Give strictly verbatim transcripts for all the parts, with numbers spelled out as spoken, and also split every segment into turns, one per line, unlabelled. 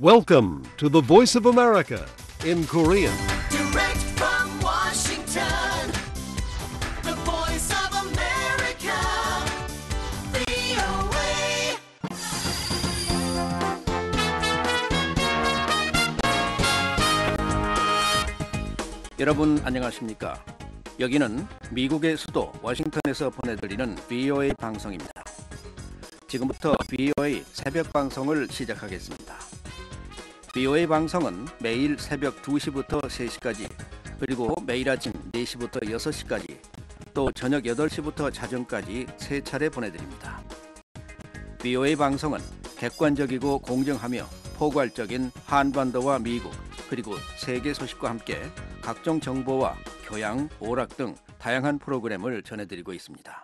Welcome to the Voice of America in Korean.
Direct from Washington, the voice of America, 브이오에이.
여러분 안녕하십니까? 여기는 미국의 수도 워싱턴에서 보내드리는 브이오에이 방송입니다. 지금부터 브이오에이 새벽 방송을 시작하겠습니다. 브이오에이 방송은 매일 새벽 두 시부터 세 시까지, 그리고 매일 아침 네 시부터 여섯 시까지, 또 저녁 여덟 시부터 자정까지 세 차례 보내드립니다. 브이오에이 방송은 객관적이고 공정하며 포괄적인 한반도와 미국, 그리고 세계 소식과 함께 각종 정보와 교양, 오락 등 다양한 프로그램을 전해드리고 있습니다.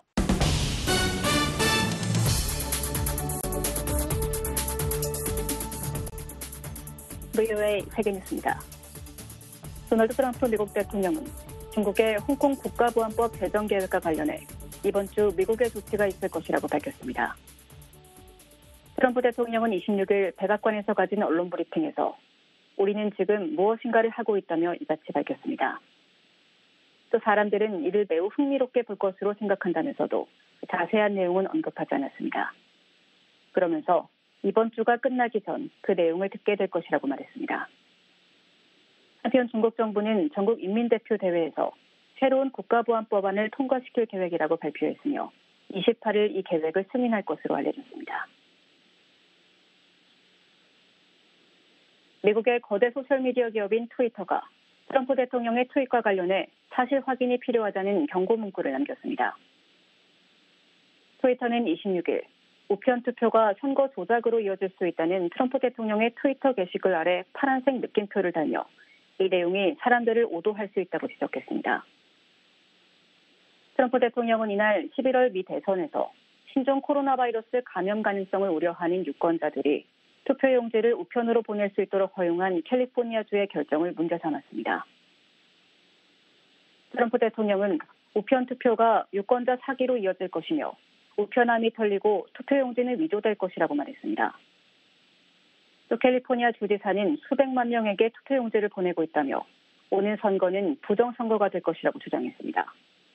브이오에이 세계뉴스입니다. 도널드 트럼프 미국 대통령은 중국의 홍콩 국가보안법 제정 계획과 관련해 이번 주 미국의 조치가 있을 것이라고 밝혔습니다. 트럼프 대통령은 이십육 일 백악관에서 가진 언론 브리핑에서 우리는 지금 무엇인가를 하고 있다며 이같이 밝혔습니다. 또 사람들은 이를 매우 흥미롭게 볼 것으로 생각한다면서도 자세한 내용은 언급하지 않았습니다. 그러면서 이번 주가 끝나기 전 그 내용을 듣게 될 것이라고 말했습니다. 한편 중국 정부는 전국 인민대표대회에서 새로운 국가보안법안을 통과시킬 계획이라고 발표했으며 이십팔 일 이 계획을 승인할 것으로 알려졌습니다. 미국의 거대 소셜미디어 기업인 트위터가 트럼프 대통령의 트윗과 관련해 사실 확인이 필요하다는 경고 문구를 남겼습니다. 트위터는 이십육 일 우편 투표가 선거 조작으로 이어질 수 있다는 트럼프 대통령의 트위터 게시글 아래 파란색 느낌표를 달며 이 내용이 사람들을 오도할 수 있다고 지적했습니다. 트럼프 대통령은 이날 십일월 미 대선에서 신종 코로나 바이러스 감염 가능성을 우려하는 유권자들이 투표용지를 우편으로 보낼 수 있도록 허용한 캘리포니아주의 결정을 문제 삼았습니다. 트럼프 대통령은 우편 투표가 유권자 사기로 이어질 것이며 우편함이 털리고 투표용지는 위조될 것이라고 말했습니다. 또 캘리포니아 주지사는 수백만 명에게 투표용지를 보내고 있다며 오는 선거는 부정선거가 될 것이라고 주장했습니다.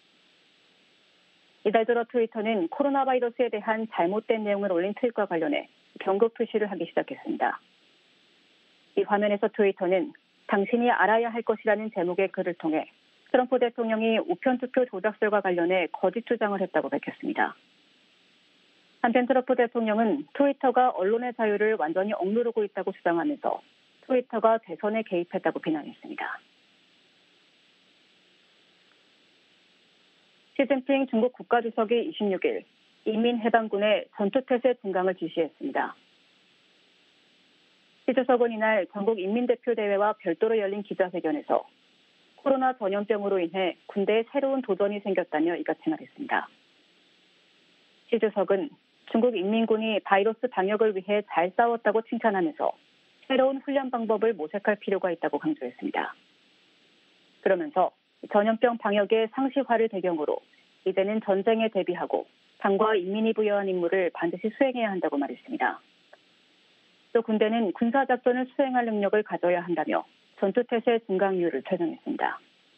이달 들어 트위터는 코로나 바이러스에 대한 잘못된 내용을 올린 트윗과 관련해 경고 표시를 하기 시작했습니다. 이 화면에서 트위터는 당신이 알아야 할 것이라는 제목의 글을 통해 트럼프 대통령이 우편 투표 조작설과 관련해 거짓 주장을 했다고 밝혔습니다. 한편 트럼프 대통령은 트위터가 언론의 자유를 완전히 억누르고 있다고 주장하면서 트위터가 대선에 개입했다고 비난했습니다. 시진핑 중국 국가주석이 이십육 일 인민해방군의 전투태세 증강을 지시했습니다. 시 주석은 이날 전국 인민대표대회와 별도로 열린 기자회견에서 코로나 전염병으로 인해 군대에 새로운 도전이 생겼다며 이같이 말했습니다. 시 주석은 중국 인민군이 바이러스 방역을 위해 잘 싸웠다고 칭찬하면서 새로운 훈련 방법을 모색할 필요가 있다고 강조했습니다. 그러면서 전염병 방역의 상시화를 배경으로 이제는 전쟁에 대비하고 당과 인민이 부여한 임무를 반드시 수행해야 한다고 말했습니다. 또 군대는 군사작전을 수행할 능력을 가져야 한다며 전투태세 증강률을 설명했습니다.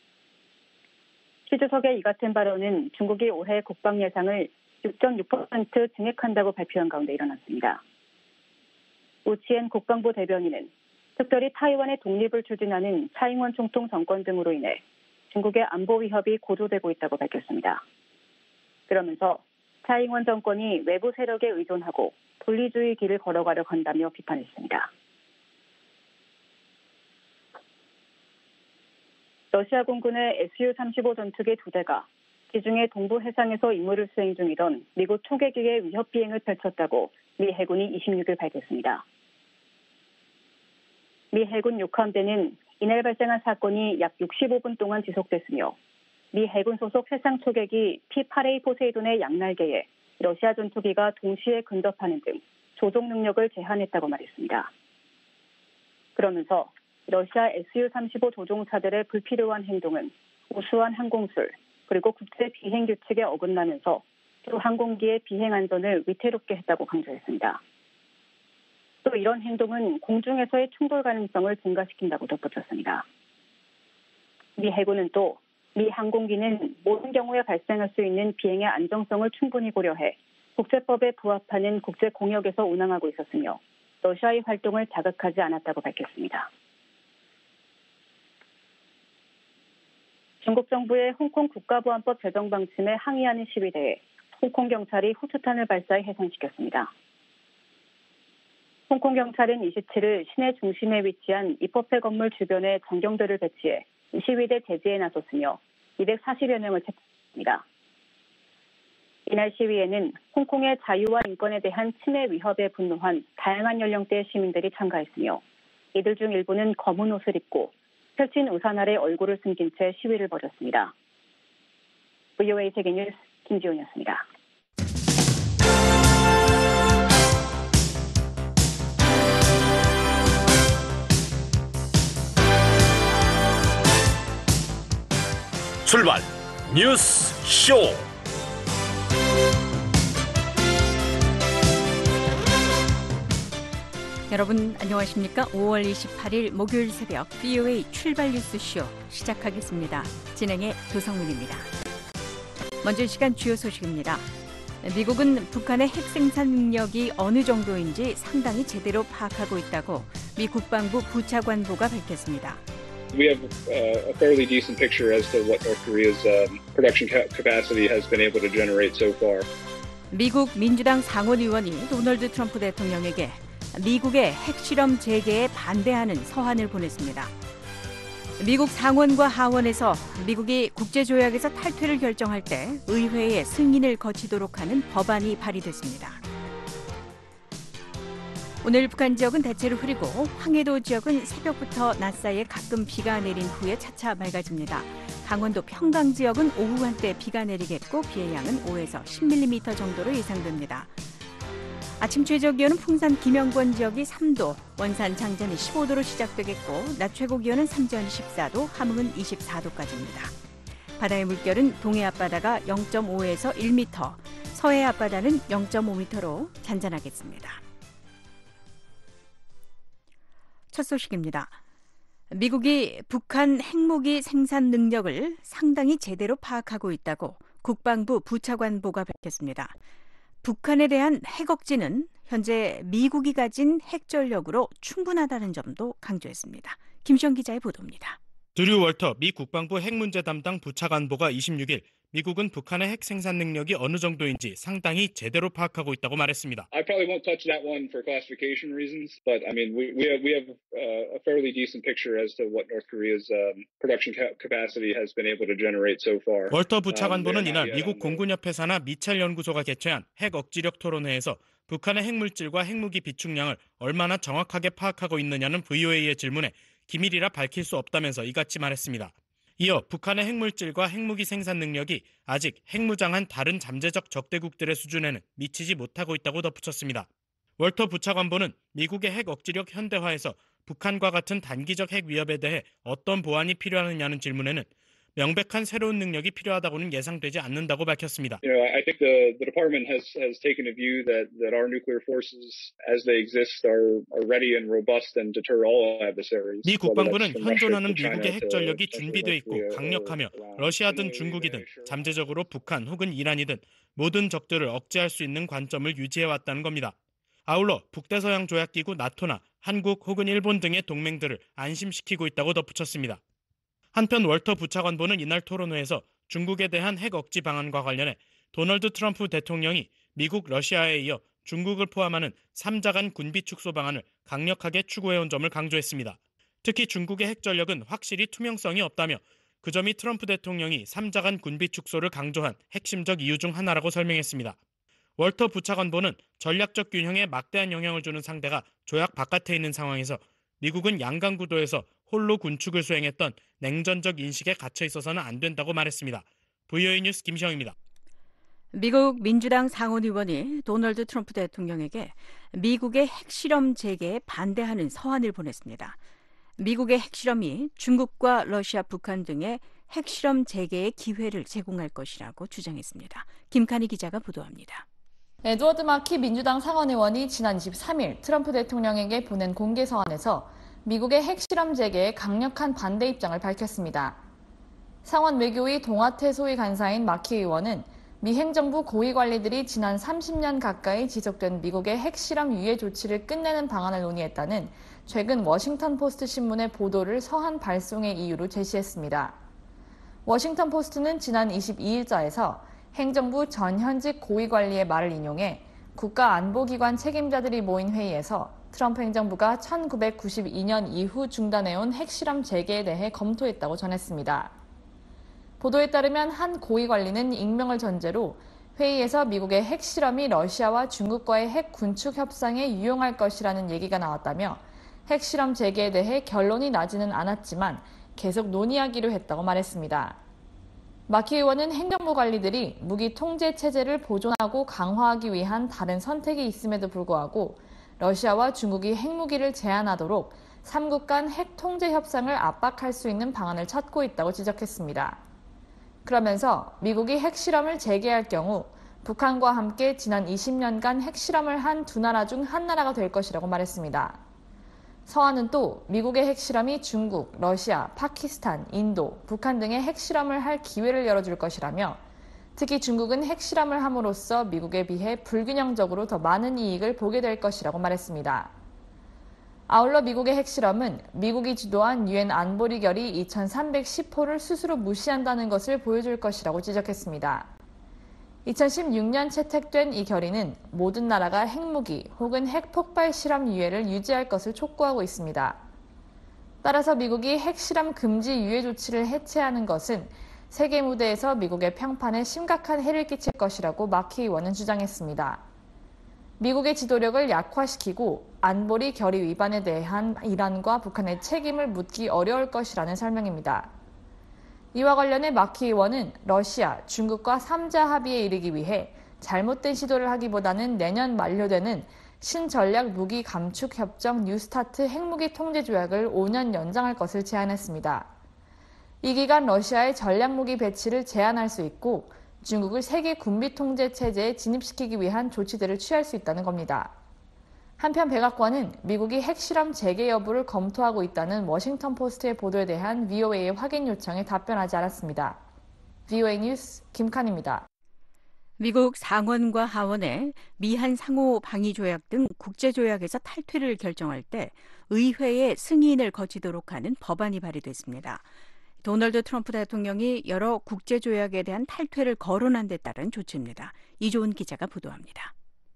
시 주석의 이 같은 발언은 중국이 올해 국방 예상을 육 점 육 퍼센트 증액한다고 발표한 가운데 일어났습니다. 우치엔 국방부 대변인은 특별히 타이완의 독립을 추진하는 차잉원 총통 정권 등으로 인해 중국의 안보 위협이 고조되고 있다고 밝혔습니다. 그러면서 차잉원 정권이 외부 세력에 의존하고 분리주의 길을 걸어가려 한다며 비판했습니다. 러시아 공군의 에스유 삼십오 전투기 두 대가 기중의 동부 해상에서 임무를 수행 중이던 미국 초계기의 위협 비행을 펼쳤다고 미 해군이 이십육 일 밝혔습니다. 미 해군 육 함대는 이날 발생한 사건이 약 육십오 분 동안 지속됐으며 미 해군 소속 해상 초계기 피 팔 에이 포세이돈의 양날개에 러시아 전투기가 동시에 근접하는 등 조종 능력을 제한했다고 말했습니다. 그러면서 러시아 에스유 삼십오 조종사들의 불필요한 행동은 우수한 항공술 그리고 국제 비행 규칙에 어긋나면서 또 항공기의 비행 안전을 위태롭게 했다고 강조했습니다. 또 이런 행동은 공중에서의 충돌 가능성을 증가시킨다고 덧붙였습니다. 미 해군은 또 미 항공기는 모든 경우에 발생할 수 있는 비행의 안정성을 충분히 고려해 국제법에 부합하는 국제 공역에서 운항하고 있었으며 러시아의 활동을 자극하지 않았다고 밝혔습니다. 중국 정부의 홍콩 국가보안법 제정 방침에 항의하는 시위대에 홍콩 경찰이 호투탄을 발사해 해산시켰습니다. 홍콩 경찰은 이십칠일 시내 중심에 위치한 입법회 건물 주변에 전경들을 배치해 시위대 제지에 나섰으며 이백사십여 명을 체포했습니다. 이날 시위에는 홍콩의 자유와 인권에 대한 침해 위협에 분노한 다양한 연령대의 시민들이 참가했으며 이들 중 일부는 검은 옷을 입고 펼친 우산 아래 얼굴을 숨긴 채 시위를 벌였습니다. 브이오에이 세계뉴스 김지훈이었습니다.
출발 뉴스 쇼.
여러분 안녕하십니까? 오월 이십팔일 목요일 새벽 브이오에이 출발 뉴스 쇼 시작하겠습니다. 진행의 도성민입니다. 먼저 이 시간 주요 소식입니다. 미국은 북한의 핵 생산 능력이 어느 정도인지 상당히 제대로 파악하고 있다고 미 국방부 부차관보가 밝혔습니다.
We have uh, a fairly decent picture as to what North Korea's um, production ca- capacity has been able to generate so far.
미국 민주당 상원의원이 도널드 트럼프 대통령에게 미국의 핵실험 재개에 반대하는 서한을 보냈습니다. 미국 상원과 하원에서 미국이 국제조약에서 탈퇴를 결정할 때 의회의 승인을 거치도록 하는 법안이 발의됐습니다. 오늘 북한 지역은 대체로 흐리고 황해도 지역은 새벽부터 낮 사이에 가끔 비가 내린 후에 차차 맑아집니다. 강원도 평강 지역은 오후 한때 비가 내리겠고 비의 양은 오에서 십 밀리미터 정도로 예상됩니다. 아침 최저기온은 풍산 김영권 지역이 삼도, 원산 장전이 십오도로 시작되겠고 낮 최고기온은 삼전이 십사도, 함흥은 이십사도까지입니다. 바다의 물결은 동해 앞바다가 영점오에서 일 미터, 서해 앞바다는 영점오 미터로 잔잔하겠습니다. 첫 소식입니다. 미국이 북한 핵무기 생산 능력을 상당히 제대로 파악하고 있다고 국방부 부차관보가 밝혔습니다. 북한에 대한 핵 억지는 현재 미국이 가진 핵 전력으로 충분하다는 점도 강조했습니다. 김시영 기자의 보도입니다.
드류 월터 미 국방부 핵 문제 담당 부차관보가 이십육일 미국은 북한의 핵 생산 능력이 어느 정도인지 상당히 제대로 파악하고 있다고 말했습니다.
I probably won't touch that one for classification reasons, but I mean we we have we have uh, a fairly decent picture as to what North Korea's um, production ca- capacity has been able to generate so far.
월터 부차관보는
um,
이날 미국 공군협회사나 미첼 연구소가 개최한 핵 억지력 토론회에서 북한의 핵물질과 핵무기 비축량을 얼마나 정확하게 파악하고 있느냐는 브이오에이의 질문에 기밀이라 밝힐 수 없다면서 이같이 말했습니다. 이어 북한의 핵물질과 핵무기 생산 능력이 아직 핵무장한 다른 잠재적 적대국들의 수준에는 미치지 못하고 있다고 덧붙였습니다. 월터 부차관보는 미국의 핵 억지력 현대화에서 북한과 같은 단기적 핵 위협에 대해 어떤 보완이 필요하느냐는 질문에는 명백한 새로운 능력이 필요하다고는 예상되지 않는다고 밝혔습니다.
You know, I think the the department has has taken a view that that our nuclear forces, as they exist, are are ready and robust and deter all adversaries.
미 국방부는 현존하는 미국의 핵 전력이 준비되어 있고 강력하며 러시아든 중국이든 잠재적으로 북한 혹은 이란이든 모든 적들을 억제할 수 있는 관점을 유지해왔다는 겁니다. 아울러 북대서양 조약기구 나토나 한국 혹은 일본 등의 동맹들을 안심시키고 있다고 덧붙였습니다. 한편 월터 부차관보는 이날 토론회에서 중국에 대한 핵 억지 방안과 관련해 도널드 트럼프 대통령이 미국, 러시아에 이어 중국을 포함하는 삼자 간 군비 축소 방안을 강력하게 추구해온 점을 강조했습니다. 특히 중국의 핵 전력은 확실히 투명성이 없다며 그 점이 트럼프 대통령이 삼자 간 군비 축소를 강조한 핵심적 이유 중 하나라고 설명했습니다. 월터 부차관보는 전략적 균형에 막대한 영향을 주는 상대가 조약 바깥에 있는 상황에서 미국은 양강 구도에서 홀로 군축을 수행했던 냉전적 인식에 갇혀 있어서는 안 된다고 말했습니다. 브이오에이 뉴스 김시영입니다.
미국 민주당 상원의원이 도널드 트럼프 대통령에게 미국의 핵실험 재개에 반대하는 서한을 보냈습니다. 미국의 핵실험이 중국과 러시아, 북한 등의 핵실험 재개의 기회를 제공할 것이라고 주장했습니다. 김칸희 기자가 보도합니다.
에드워드 마키 민주당 상원의원이 지난 이십삼 일 트럼프 대통령에게 보낸 공개 서한에서 미국의 핵실험 재개에 강력한 반대 입장을 밝혔습니다. 상원 외교위 동아태 소위 간사인 마키 의원은 미 행정부 고위 관리들이 지난 삼십 년 가까이 지속된 미국의 핵실험 유예 조치를 끝내는 방안을 논의했다는 최근 워싱턴 포스트 신문의 보도를 서한 발송의 이유로 제시했습니다. 워싱턴 포스트는 지난 이십이 일자에서 행정부 전현직 고위 관리의 말을 인용해 국가안보기관 책임자들이 모인 회의에서 트럼프 행정부가 천구백구십이 년 이후 중단해온 핵실험 재개에 대해 검토했다고 전했습니다. 보도에 따르면 한 고위 관리는 익명을 전제로 회의에서 미국의 핵실험이 러시아와 중국과의 핵 군축 협상에 유용할 것이라는 얘기가 나왔다며 핵실험 재개에 대해 결론이 나지는 않았지만 계속 논의하기로 했다고 말했습니다. 마키 의원은 행정부 관리들이 무기 통제 체제를 보존하고 강화하기 위한 다른 선택이 있음에도 불구하고 러시아와 중국이 핵무기를 제한하도록 삼국 간 핵 통제 협상을 압박할 수 있는 방안을 찾고 있다고 지적했습니다. 그러면서 미국이 핵실험을 재개할 경우 북한과 함께 지난 이십 년간 핵실험을 한 두 나라 중 한 나라가 될 것이라고 말했습니다. 서한은 또 미국의 핵실험이 중국, 러시아, 파키스탄, 인도, 북한 등의 핵실험을 할 기회를 열어줄 것이라며 특히 중국은 핵실험을 함으로써 미국에 비해 불균형적으로 더 많은 이익을 보게 될 것이라고 말했습니다. 아울러 미국의 핵실험은 미국이 주도한 유엔 안보리 결의 이천삼백십 호를 스스로 무시한다는 것을 보여줄 것이라고 지적했습니다. 이천십육 년 채택된 이 결의는 모든 나라가 핵무기 혹은 핵폭발 실험 유예를 유지할 것을 촉구하고 있습니다. 따라서 미국이 핵실험 금지 유예 조치를 해체하는 것은 세계 무대에서 미국의 평판에 심각한 해를 끼칠 것이라고 마키 의원은 주장했습니다. 미국의 지도력을 약화시키고 안보리 결의 위반에 대한 이란과 북한의 책임을 묻기 어려울 것이라는 설명입니다. 이와 관련해 마키 의원은 러시아, 중국과 삼자 합의에 이르기 위해 잘못된 시도를 하기보다는 내년 만료되는 신전략 무기 감축 협정 뉴스타트 핵무기 통제 조약을 오 년 연장할 것을 제안했습니다. 이 기간 러시아의 전략무기 배치를 제한할 수 있고 중국을 세계 군비 통제 체제에 진입시키기 위한 조치들을 취할 수 있다는 겁니다. 한편 백악관은 미국이 핵실험 재개 여부를 검토하고 있다는 워싱턴 포스트의 보도에 대한 브이오에이의 확인 요청에 답변하지 않았습니다. 브이오에이 뉴스 김칸입니다.
미국 상원과 하원의 미한 상호 방위 조약 등 국제 조약에서 탈퇴를 결정할 때 의회의 승인을 거치도록 하는 법안이 발의됐습니다. 도널드 트럼프 대통령이 여러 국제 조약에 대한 탈퇴를 거론한 데 따른 조치입니다. 이조은 기자가 보도합니다.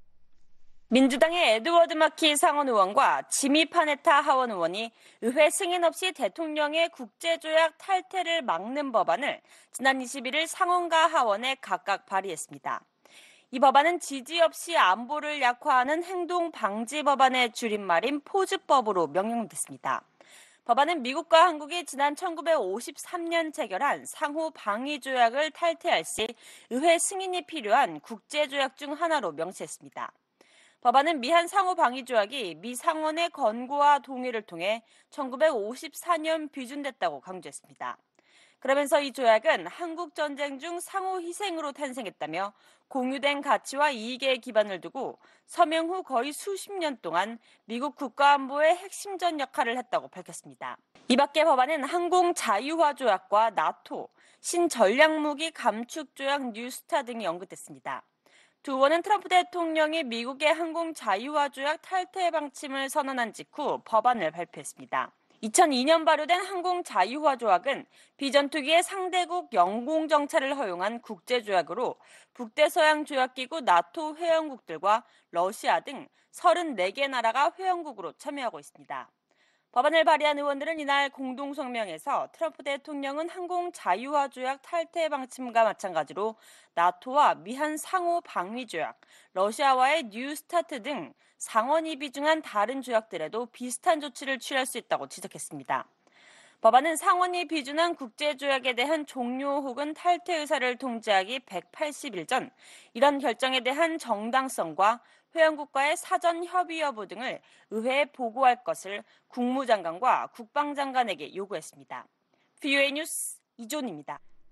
민주당의 에드워드 마키 상원 의원과 지미 파네타 하원 의원이 의회 승인 없이 대통령의 국제조약 탈퇴를 막는 법안을 지난 이십일 일 상원과 하원에 각각 발의했습니다. 이 법안은 지지 없이 안보를 약화하는 행동 방지 법안의 줄임말인 포즈법으로 명명됐습니다. 법안은 미국과 한국이 지난 천구백오십삼 년 체결한 상호 방위 조약을 탈퇴할 시 의회 승인이 필요한 국제조약 중 하나로 명시했습니다. 법안은 미한 상호 방위 조약이 미 상원의 권고와 동의를 통해 천구백오십사 년 비준됐다고 강조했습니다. 그러면서 이 조약은 한국 전쟁 중 상호 희생으로 탄생했다며 공유된 가치와 이익에 기반을 두고 서명 후 거의 수십 년 동안 미국 국가안보의 핵심전 역할을 했다고 밝혔습니다. 이 밖에 법안은 항공 자유화 조약과 나토, 신전략무기 감축 조약 뉴스타 등이 언급됐습니다. 두 의원은 트럼프 대통령이 미국의 항공 자유화 조약 탈퇴 방침을 선언한 직후 법안을 발표했습니다. 이천이 년 발효된 항공 자유화 조약은 비전투기의 상대국 영공 정찰을 허용한 국제조약으로 북대서양 조약기구 나토 회원국들과 러시아 등 서른네 개 나라가 회원국으로 참여하고 있습니다. 법안을 발의한 의원들은 이날 공동 성명에서 트럼프 대통령은 항공 자유화 조약 탈퇴 방침과 마찬가지로 나토와 미한 상호 방위 조약, 러시아와의 뉴스타트 등 상원이 비중한 다른 조약들에도 비슷한 조치를 취할 수 있다고 지적했습니다. 법안은 상원이 비준한 국제조약에 대한 종료 혹은 탈퇴 의사를 통지하기 백팔십 일 전 이런 결정에 대한 정당성과 회원국과의 사전 협의 여부 등을 의회에 보고할 것을 국무장관과 국방장관에게 요구했습니다. 브이오에이 뉴스 이존입니다.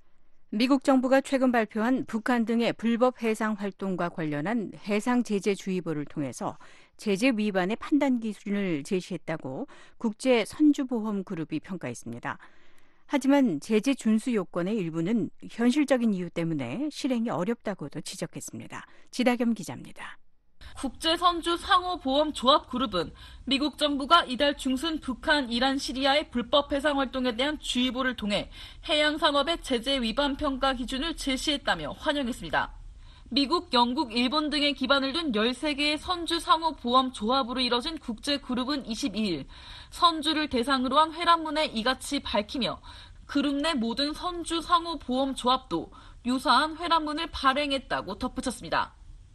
미국 정부가 최근 발표한 북한 등의 불법 해상 활동과 관련한 해상 제재 주의보를 통해서 제재 위반의 판단 기준을 제시했다고 국제 선주보험 그룹이 평가했습니다. 하지만 제재 준수 요건의 일부는 현실적인 이유 때문에 실행이 어렵다고도 지적했습니다. 지다겸 기자입니다.
국제선주 상호보험조합그룹은 미국 정부가 이달 중순 북한, 이란, 시리아의 불법 해상 활동에 대한 주의보를 통해 해양산업의 제재 위반 평가 기준을 제시했다며 환영했습니다. 미국, 영국, 일본 등에 기반을 둔 열세 개의 선주 상호보험조합으로 이뤄진 국제그룹은 이십이일 선주를 대상으로 한 회람문에 이같이 밝히며 그룹 내 모든 선주 상호보험조합도 유사한 회람문을 발행했다고 덧붙였습니다.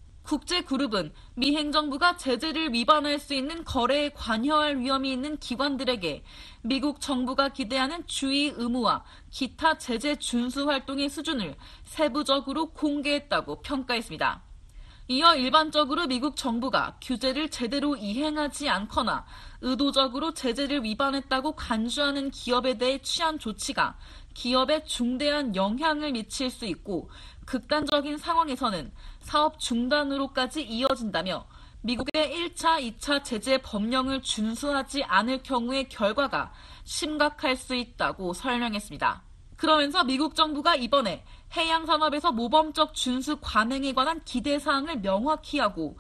국제그룹은 미 행정부가 제재를 위반할 수 있는 거래에 관여할 위험이 있는 기관들에게 미국 정부가 기대하는 주의 의무와 기타 제재 준수 활동의 수준을 세부적으로 공개했다고 평가했습니다. 이어 일반적으로 미국 정부가 규제를 제대로 이행하지 않거나 의도적으로 제재를 위반했다고 간주하는 기업에 대해 취한 조치가 기업에 중대한 영향을 미칠 수 있고 극단적인 상황에서는 사업 중단으로까지 이어진다며 미국의 일 차, 이 차 제재 법령을 준수하지 않을 경우의 결과가 심각할 수 있다고 설명했습니다. 그러면서 미국 정부가 이번에 해양산업에서 모범적 준수 관행에 관한 기대사항을 명확히 하고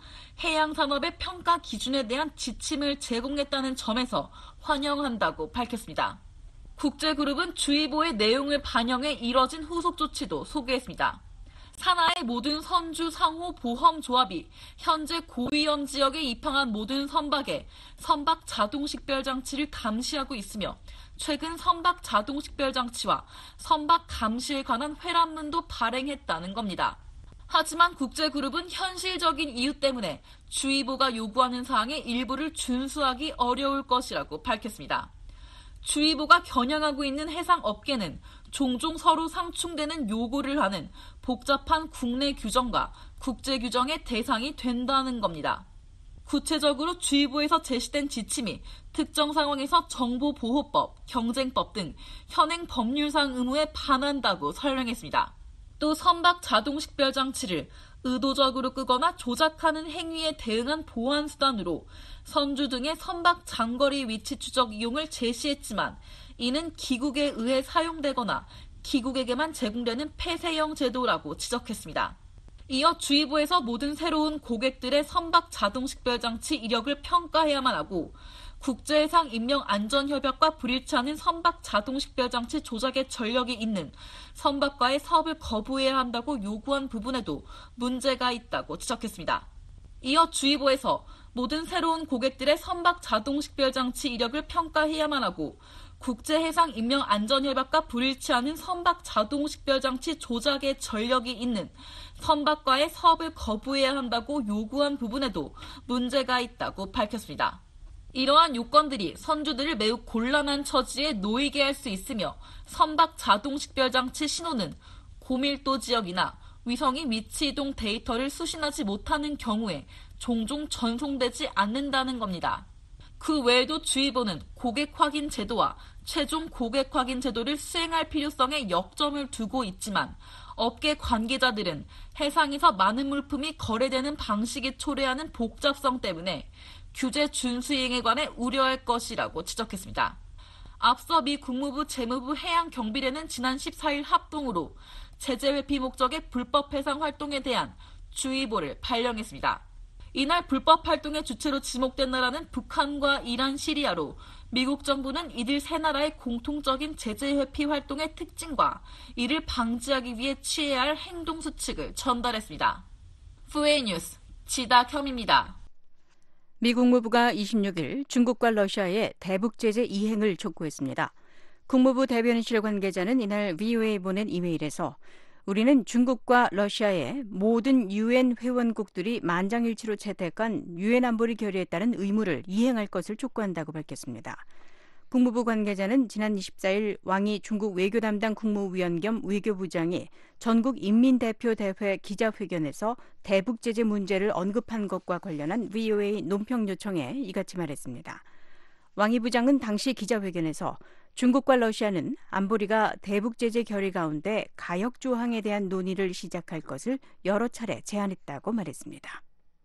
해양산업의 평가 기준에 대한 지침을 제공했다는 점에서 환영한다고 밝혔습니다. 국제그룹은 주의보의 내용을 반영해 이뤄진 후속 조치도 소개했습니다. 산하의 모든 선주 상호 보험 조합이 현재 고위험 지역에 입항한 모든 선박에 선박 자동 식별 장치를 감시하고 있으며 최근 선박 자동 식별 장치와 선박 감시에 관한 회람문도 발행했다는 겁니다. 하지만 국제그룹은 현실적인 이유 때문에 주의보가 요구하는 사항의 일부를 준수하기 어려울 것이라고 밝혔습니다. 주의보가 겨냥하고 있는 해상업계는 종종 서로 상충되는 요구를 하는 복잡한 국내 규정과 국제 규정의 대상이 된다는 겁니다. 구체적으로 주의보에서 제시된 지침이 특정 상황에서 정보보호법, 경쟁법 등 현행 법률상 의무에 반한다고 설명했습니다. 또 선박 자동 식별 장치를 의도적으로 끄거나 조작하는 행위에 대응한 보안 수단으로 선주 등의 선박 장거리 위치 추적 이용을 제시했지만 이는 기국에 의해 사용되거나 기국에게만 제공되는 폐쇄형 제도라고 지적했습니다. 이어 주의보에서 모든 새로운 고객들의 선박 자동 식별 장치 이력을 평가해야만 하고 국제해상인명안전협약과 불일치하는 선박 자동 식별 장치 조작의 전력이 있는 선박과의 사업을 거부해야 한다고 요구한 부분에도 문제가 있다고 지적했습니다. 이어 주의보에서 모든 새로운 고객들의 선박 자동 식별 장치 이력을 평가해야만 하고 국제해상인명안전협약과 불일치하는 선박 자동 식별 장치 조작의 전력이 있는 선박과의 사업을 거부해야 한다고 요구한 부분에도 문제가 있다고 밝혔습니다. 이러한 요건들이 선주들을 매우 곤란한 처지에 놓이게 할 수 있으며 선박 자동 식별 장치 신호는 고밀도 지역이나 위성이 위치 이동 데이터를 수신하지 못하는 경우에 종종 전송되지 않는다는 겁니다. 그 외에도 주의보는 고객 확인 제도와 최종 고객 확인 제도를 수행할 필요성에 역점을 두고 있지만 업계 관계자들은 해상에서 많은 물품이 거래되는 방식이 초래하는 복잡성 때문에 규제 준수 이행에 관해 우려할 것이라고 지적했습니다. 앞서 미 국무부 재무부 해양경비대는 지난 십사일 합동으로 제재 회피 목적의 불법 해상 활동에 대한 주의보를 발령했습니다. 이날 불법 활동의 주체로 지목된 나라는 북한과 이란, 시리아로 미국 정부는 이들 세 나라의 공통적인 제재 회피 활동의 특징과 이를 방지하기 위해 취해야 할 행동 수칙을 전달했습니다. 푸에이 뉴스 지다겸입니다.
미 국무부가 이십육일 중국과 러시아의 대북 제재 이행을 촉구했습니다. 국무부 대변인실 관계자는 이날 브이오에이에 보낸 이메일에서 우리는 중국과 러시아의 모든 유엔 회원국들이 만장일치로 채택한 유엔 안보리 결의에 따른 의무를 이행할 것을 촉구한다고 밝혔습니다. 국무부 관계자는 지난 이십사일 왕이 중국 외교 담당 국무위원 겸 외교부장이 전국 인민대표대회 기자회견에서 대북 제재 문제를 언급한 것과 관련한 브이오에이 논평 요청에 이같이 말했습니다. 왕 이 부장은 당시 기자회견에서 중국과 러시아는 안보리가 대북 제재 결의 가운데 가역 조항에 대한 논의를 시작할 것을 여러 차례 제안했다고 말했습니다.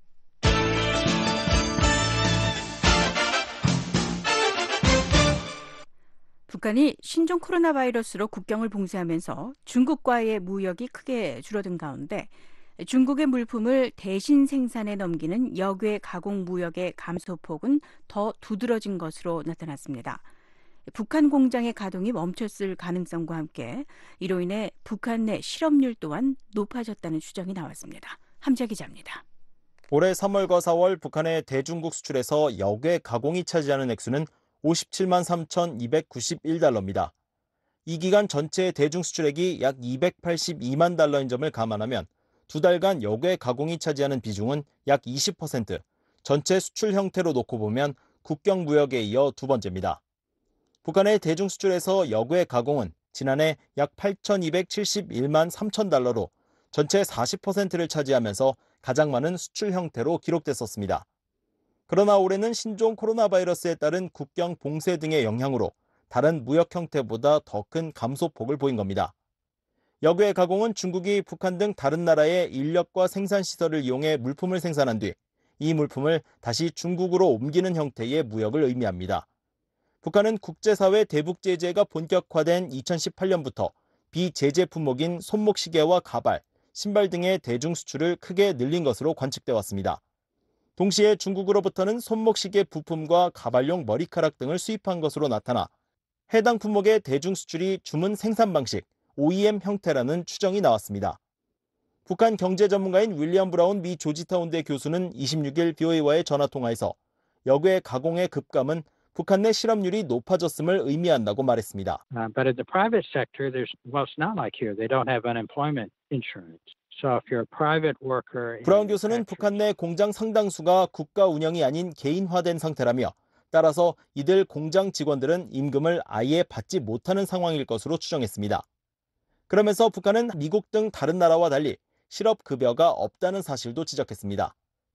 북한이 신종 코로나 바이러스로 국경을 봉쇄하면서 중국과의 무역이 크게 줄어든 가운데 중국의 물품을 대신 생산에 넘기는 역외 가공 무역의 감소폭은 더 두드러진 것으로 나타났습니다. 북한 공장의 가동이 멈췄을 가능성과 함께 이로 인해 북한 내 실업률 또한 높아졌다는 추정이 나왔습니다. 함재 기자입니다.
올해 삼월과 사월 북한의 대중국 수출에서 역외 가공이 차지하는 액수는 오십칠만 삼천이백구십일 달러입니다. 이 기간 전체 대중 수출액이 약 이백팔십이만 달러인 점을 감안하면 두 달간 역외 가공이 차지하는 비중은 약 이십 퍼센트, 전체 수출 형태로 놓고 보면 국경 무역에 이어 두 번째입니다. 북한의 대중 수출에서 역외 가공은 지난해 약 팔천이백칠십일만 삼천 달러로 전체 사십 퍼센트를 차지하면서 가장 많은 수출 형태로 기록됐었습니다. 그러나 올해는 신종 코로나 바이러스에 따른 국경 봉쇄 등의 영향으로 다른 무역 형태보다 더 큰 감소폭을 보인 겁니다. 역외 가공은 중국이 북한 등 다른 나라의 인력과 생산시설을 이용해 물품을 생산한 뒤 이 물품을 다시 중국으로 옮기는 형태의 무역을 의미합니다. 북한은 국제사회 대북 제재가 본격화된 이천십팔 년부터 비제재 품목인 손목시계와 가발, 신발 등의 대중 수출을 크게 늘린 것으로 관측돼 왔습니다. 동시에 중국으로부터는 손목시계 부품과 가발용 머리카락 등을 수입한 것으로 나타나 해당 품목의 대중 수출이 주문 생산 방식, 오이엠 형태라는 추정이 나왔습니다. 북한 경제 전문가인 윌리엄 브라운 미 조지타운대 교수는 이십육 일 브이오에이와의 전화통화에서 역외 가공의 급감은 북한 내 실업률이 높아졌음을 의미한다고 말했습니다.
Uh, but in the private sector, there's well, it's not like here. They don't have unemployment insurance. So if you're a private worker,
브라운 교수는 북한 내 공장 상당수가 국가 운영이 아닌 개인화된 상태라며 따라서 이들 공장 직원들은 임금을 아예 받지 못하는 상황일 것으로 추정했습니다. 그러면서 북한은 미국 등 다른 나라와 달리 실업급여가 없다는 사실도 지적했습니다.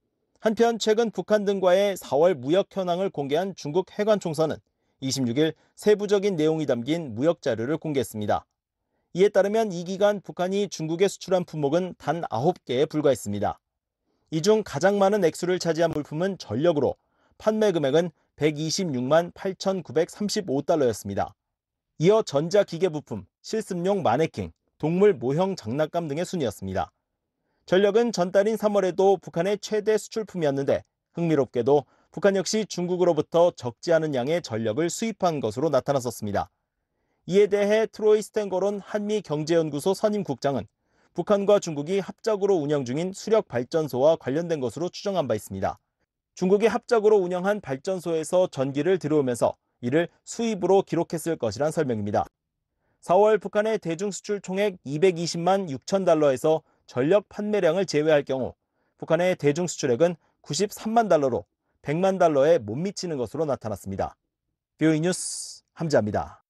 한편 최근 북한 등과의 사월 무역 현황을 공개한 중국 해관총서는 이십육 일 세부적인 내용이 담긴 무역 자료를 공개했습니다. 이에 따르면 이 기간 북한이 중국에 수출한 품목은 단 아홉 개에 불과했습니다. 이 중 가장 많은 액수를 차지한 물품은 전력으로 판매 금액은 백이십육만 팔천구백삼십오 달러였습니다. 이어 전자기계 부품, 실습용 마네킹, 동물 모형 장난감 등의 순이었습니다. 전력은 전달인 삼월에도 북한의 최대 수출품이었는데 흥미롭게도 북한 역시 중국으로부터 적지 않은 양의 전력을 수입한 것으로 나타났었습니다. 이에 대해 트로이 스탠거론 한미경제연구소 선임국장은 북한과 중국이 합작으로 운영 중인 수력발전소와 관련된 것으로 추정한 바 있습니다. 중국이 합작으로 운영한 발전소에서 전기를 들여오면서 이를 수입으로 기록했을 것이란 설명입니다. 사월 북한의 대중수출 총액 이백이십만 육천 달러에서 전력 판매량을 제외할 경우 북한의 대중수출액은 구십삼만 달러로 백만 달러에 못 미치는 것으로 나타났습니다. 브이오에이 뉴스 함재합니다.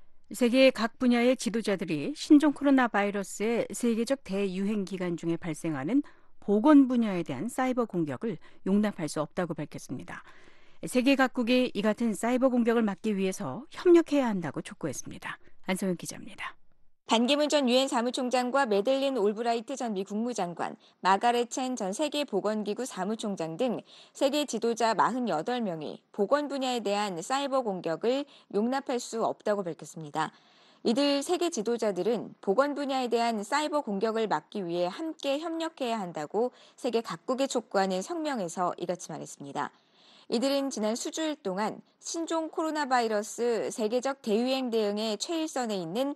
세계 각 분야의 지도자들이 신종 코로나 바이러스의 세계적 대유행 기간 중에 발생하는 보건 분야에 대한 사이버 공격을 용납할 수 없다고 밝혔습니다. 세계 각국이 이 같은 사이버 공격을 막기 위해서 협력해야 한다고 촉구했습니다. 안성현 기자입니다.
반기문 전 유엔 사무총장과 매들린 올브라이트 전 미 국무장관, 마가렛 첸 전 세계보건기구 사무총장 등 세계 지도자 사십팔 명이 보건 분야에 대한 사이버 공격을 용납할 수 없다고 밝혔습니다. 이들 세계 지도자들은 보건 분야에 대한 사이버 공격을 막기 위해 함께 협력해야 한다고 세계 각국에 촉구하는 성명에서 이같이 말했습니다. 이들은 지난 수주일 동안 신종 코로나 바이러스 세계적 대유행 대응의 최일선에 있는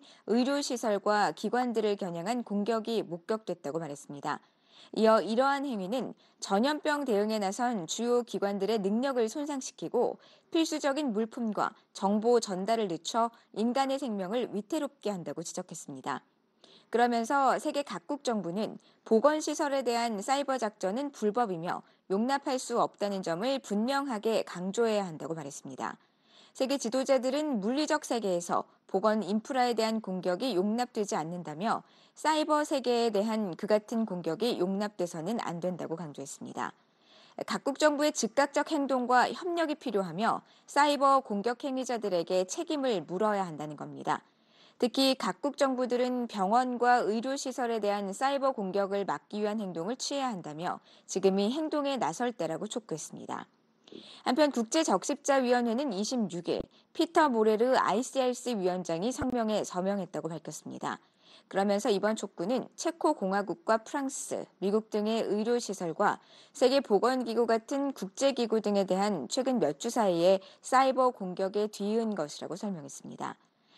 의료시설과 기관들을 겨냥한 공격이 목격됐다고 말했습니다. 이어 이러한 행위는 전염병 대응에 나선 주요 기관들의 능력을 손상시키고 필수적인 물품과 정보 전달을 늦춰 인간의 생명을 위태롭게 한다고 지적했습니다. 그러면서 세계 각국 정부는 보건시설에 대한 사이버 작전은 불법이며 용납할 수 없다는 점을 분명하게 강조해야 한다고 말했습니다. 세계 지도자들은 물리적 세계에서 보건 인프라에 대한 공격이 용납되지 않는다며 사이버 세계에 대한 그 같은 공격이 용납돼서는 안 된다고 강조했습니다. 각국 정부의 즉각적 행동과 협력이 필요하며 사이버 공격 행위자들에게 책임을 물어야 한다는 겁니다. 특히 각국 정부들은 병원과 의료시설에 대한 사이버 공격을 막기 위한 행동을 취해야 한다며 지금이 행동에 나설 때라고 촉구했습니다. 한편 국제적십자위원회는 이십육 일 피터 모레르 아이씨알씨 위원장이 성명에 서명했다고 밝혔습니다. 그러면서 이번 촉구는 체코공화국과 프랑스, 미국 등의 의료시설과 세계보건기구 같은 국제기구 등에 대한 최근 몇 주 사이에 사이버 공격에 뒤이은 것이라고 설명했습니다.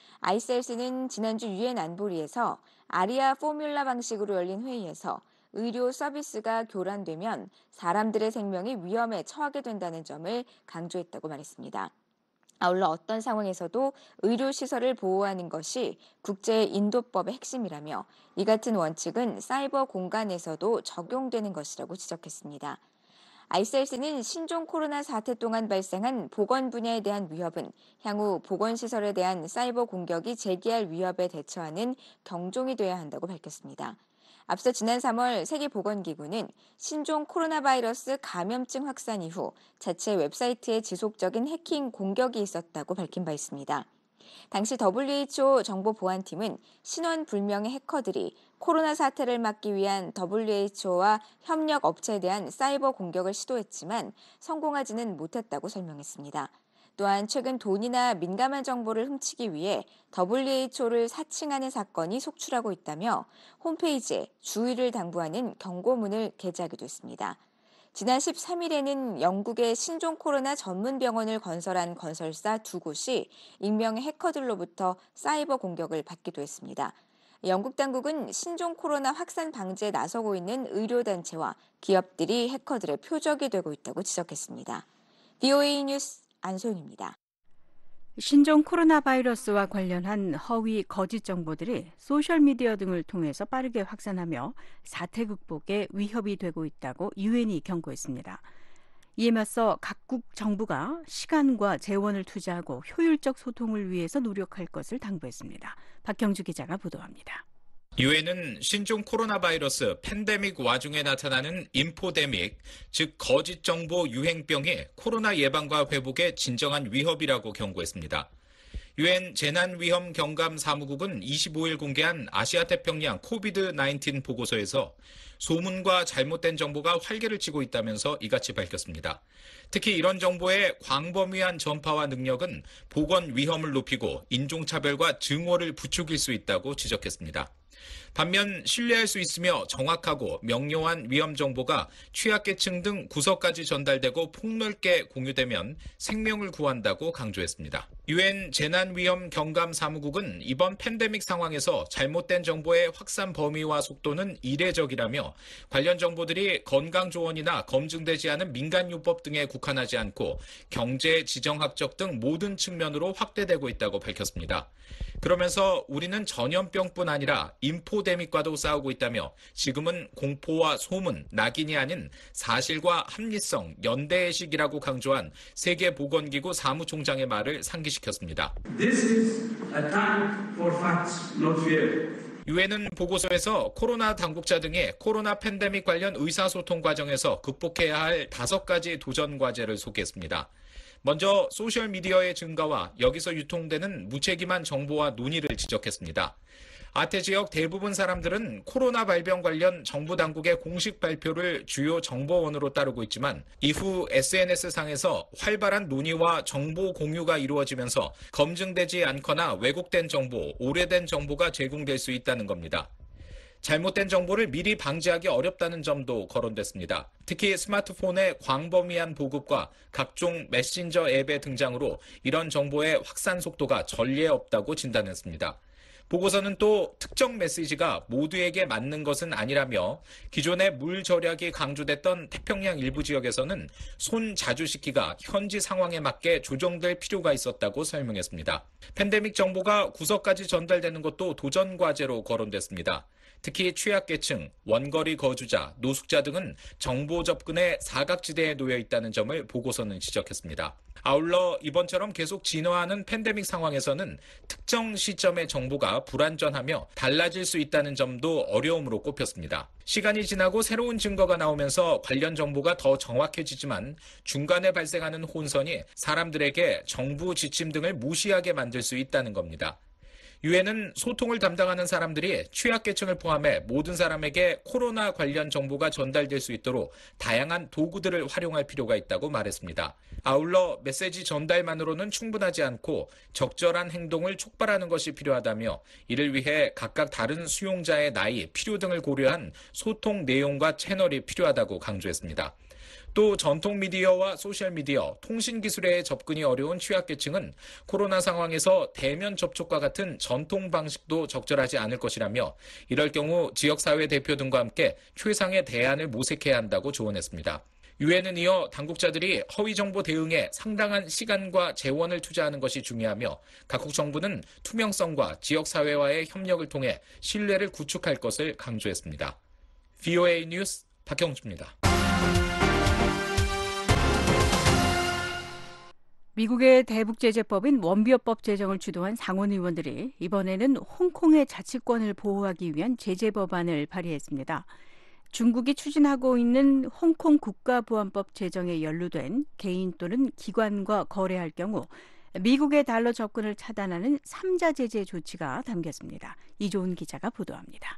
아이씨알씨는 지난주 유엔 안보리에서 아리아 포뮬라 방식으로 열린 회의에서 의료 서비스가 교란되면 사람들의 생명이 위험에 처하게 된다는 점을 강조했다고 말했습니다. 아울러 어떤 상황에서도 의료시설을 보호하는 것이 국제인도법의 핵심이라며 이 같은 원칙은 사이버 공간에서도 적용되는 것이라고 지적했습니다. 아이씨알씨는 신종 코로나 사태 동안 발생한 보건 분야에 대한 위협은 향후 보건시설에 대한 사이버 공격이 제기할 위협에 대처하는 경종이 돼야 한다고 밝혔습니다. 앞서 지난 삼월 세계보건기구는 신종 코로나 바이러스 감염증 확산 이후 자체 웹사이트에 지속적인 해킹 공격이 있었다고 밝힌 바 있습니다. 당시 더블유에이치오 정보보안팀은 신원 불명의 해커들이 코로나 사태를 막기 위한 더블유에이치오와 협력 업체에 대한 사이버 공격을 시도했지만 성공하지는 못했다고 설명했습니다. 또한 최근 돈이나 민감한 정보를 훔치기 위해 더블유에이치오를 사칭하는 사건이 속출하고 있다며 홈페이지에 주의를 당부하는 경고문을 게재하기도 했습니다. 지난 십삼 일에는 영국의 신종 코로나 전문 병원을 건설한 건설사 두 곳이 익명의 해커들로부터 사이버 공격을 받기도 했습니다. 영국 당국은 신종 코로나 확산 방지에 나서고 있는 의료단체와 기업들이 해커들의 표적이 되고 있다고 지적했습니다. 브이오에이 뉴스 안소영입니다.
신종 코로나 바이러스와 관련한 허위 거짓 정보들이 소셜미디어 등을 통해서 빠르게 확산하며 사태 극복에 위협이 되고 있다고 유엔이 경고했습니다. 이에 맞서 각국 정부가 시간과 재원을 투자하고 효율적 소통을 위해서 노력할 것을 당부했습니다. 박경주 기자가 보도합니다.
유엔은 신종 코로나 바이러스 팬데믹 와중에 나타나는 인포데믹, 즉 거짓 정보 유행병이 코로나 예방과 회복에 진정한 위협이라고 경고했습니다. 유엔 재난위험 경감 사무국은 이십오 일 공개한 아시아태평양 코비드 나인틴 보고서에서 소문과 잘못된 정보가 활개를 치고 있다면서 이같이 밝혔습니다. 특히 이런 정보의 광범위한 전파와 능력은 보건 위험을 높이고 인종차별과 증오를 부추길 수 있다고 지적했습니다. 반면 신뢰할 수 있으며 정확하고 명료한 위험 정보가 취약계층 등 구석까지 전달되고 폭넓게 공유되면 생명을 구한다고 강조했습니다. 유엔 재난위험 경감 사무국은 이번 팬데믹 상황에서 잘못된 정보의 확산 범위와 속도는 이례적이라며 관련 정보들이 건강조언이나 검증되지 않은 민간요법 등에 국한하지 않고 경제, 지정학적 등 모든 측면으로 확대되고 있다고 밝혔습니다. 그러면서 우리는 전염병뿐 아니라 인포데믹과도 싸우고 있다며 지금은 공포와 소문, 낙인이 아닌 사실과 합리성, 연대의 시기라고 강조한 세계보건기구 사무총장의 말을 상기시켰습니다.
This is a time for facts, not fear.
유엔은 보고서에서 코로나 당국자 등의 코로나 팬데믹 관련 의사소통 과정에서 극복해야 할 다섯 가지 도전 과제를 소개했습니다. 먼저 소셜미디어의 증가와 여기서 유통되는 무책임한 정보와 논의를 지적했습니다. 아태 지역 대부분 사람들은 코로나 발병 관련 정부 당국의 공식 발표를 주요 정보원으로 따르고 있지만 이후 에스엔에스상에서 활발한 논의와 정보 공유가 이루어지면서 검증되지 않거나 왜곡된 정보, 오래된 정보가 제공될 수 있다는 겁니다. 잘못된 정보를 미리 방지하기 어렵다는 점도 거론됐습니다. 특히 스마트폰의 광범위한 보급과 각종 메신저 앱의 등장으로 이런 정보의 확산 속도가 전례 없다고 진단했습니다. 보고서는 또 특정 메시지가 모두에게 맞는 것은 아니라며 기존의 물 절약이 강조됐던 태평양 일부 지역에서는 손 자주 씻기가 현지 상황에 맞게 조정될 필요가 있었다고 설명했습니다. 팬데믹 정보가 구석까지 전달되는 것도 도전 과제로 거론됐습니다. 특히 취약계층, 원거리 거주자, 노숙자 등은 정보 접근에 사각지대에 놓여 있다는 점을 보고서는 지적했습니다. 아울러 이번처럼 계속 진화하는 팬데믹 상황에서는 특정 시점의 정보가 불완전하며 달라질 수 있다는 점도 어려움으로 꼽혔습니다. 시간이 지나고 새로운 증거가 나오면서 관련 정보가 더 정확해지지만 중간에 발생하는 혼선이 사람들에게 정부 지침 등을 무시하게 만들 수 있다는 겁니다. 유엔은 소통을 담당하는 사람들이 취약계층을 포함해 모든 사람에게 코로나 관련 정보가 전달될 수 있도록 다양한 도구들을 활용할 필요가 있다고 말했습니다. 아울러 메시지 전달만으로는 충분하지 않고 적절한 행동을 촉발하는 것이 필요하다며 이를 위해 각각 다른 수용자의 나이, 필요 등을 고려한 소통 내용과 채널이 필요하다고 강조했습니다. 또 전통 미디어와 소셜미디어, 통신기술에 접근이 어려운 취약계층은 코로나 상황에서 대면 접촉과 같은 전통 방식도 적절하지 않을 것이라며 이럴 경우 지역사회 대표 등과 함께 최상의 대안을 모색해야 한다고 조언했습니다. 유엔은 이어 당국자들이 허위정보 대응에 상당한 시간과 재원을 투자하는 것이 중요하며 각국 정부는 투명성과 지역사회와의 협력을 통해 신뢰를 구축할 것을 강조했습니다. 브이오에이 뉴스 박형주입니다.
미국의 대북제재법인 원비어법 제정을 주도한 상원 의원들이 이번에는 홍콩의 자치권을 보호하기 위한 제재 법안을 발의했습니다. 중국이 추진하고 있는 홍콩 국가보안법 제정에 연루된 개인 또는 기관과 거래할 경우 미국의 달러 접근을 차단하는 삼자 제재 조치가 담겼습니다. 이조은 기자가 보도합니다.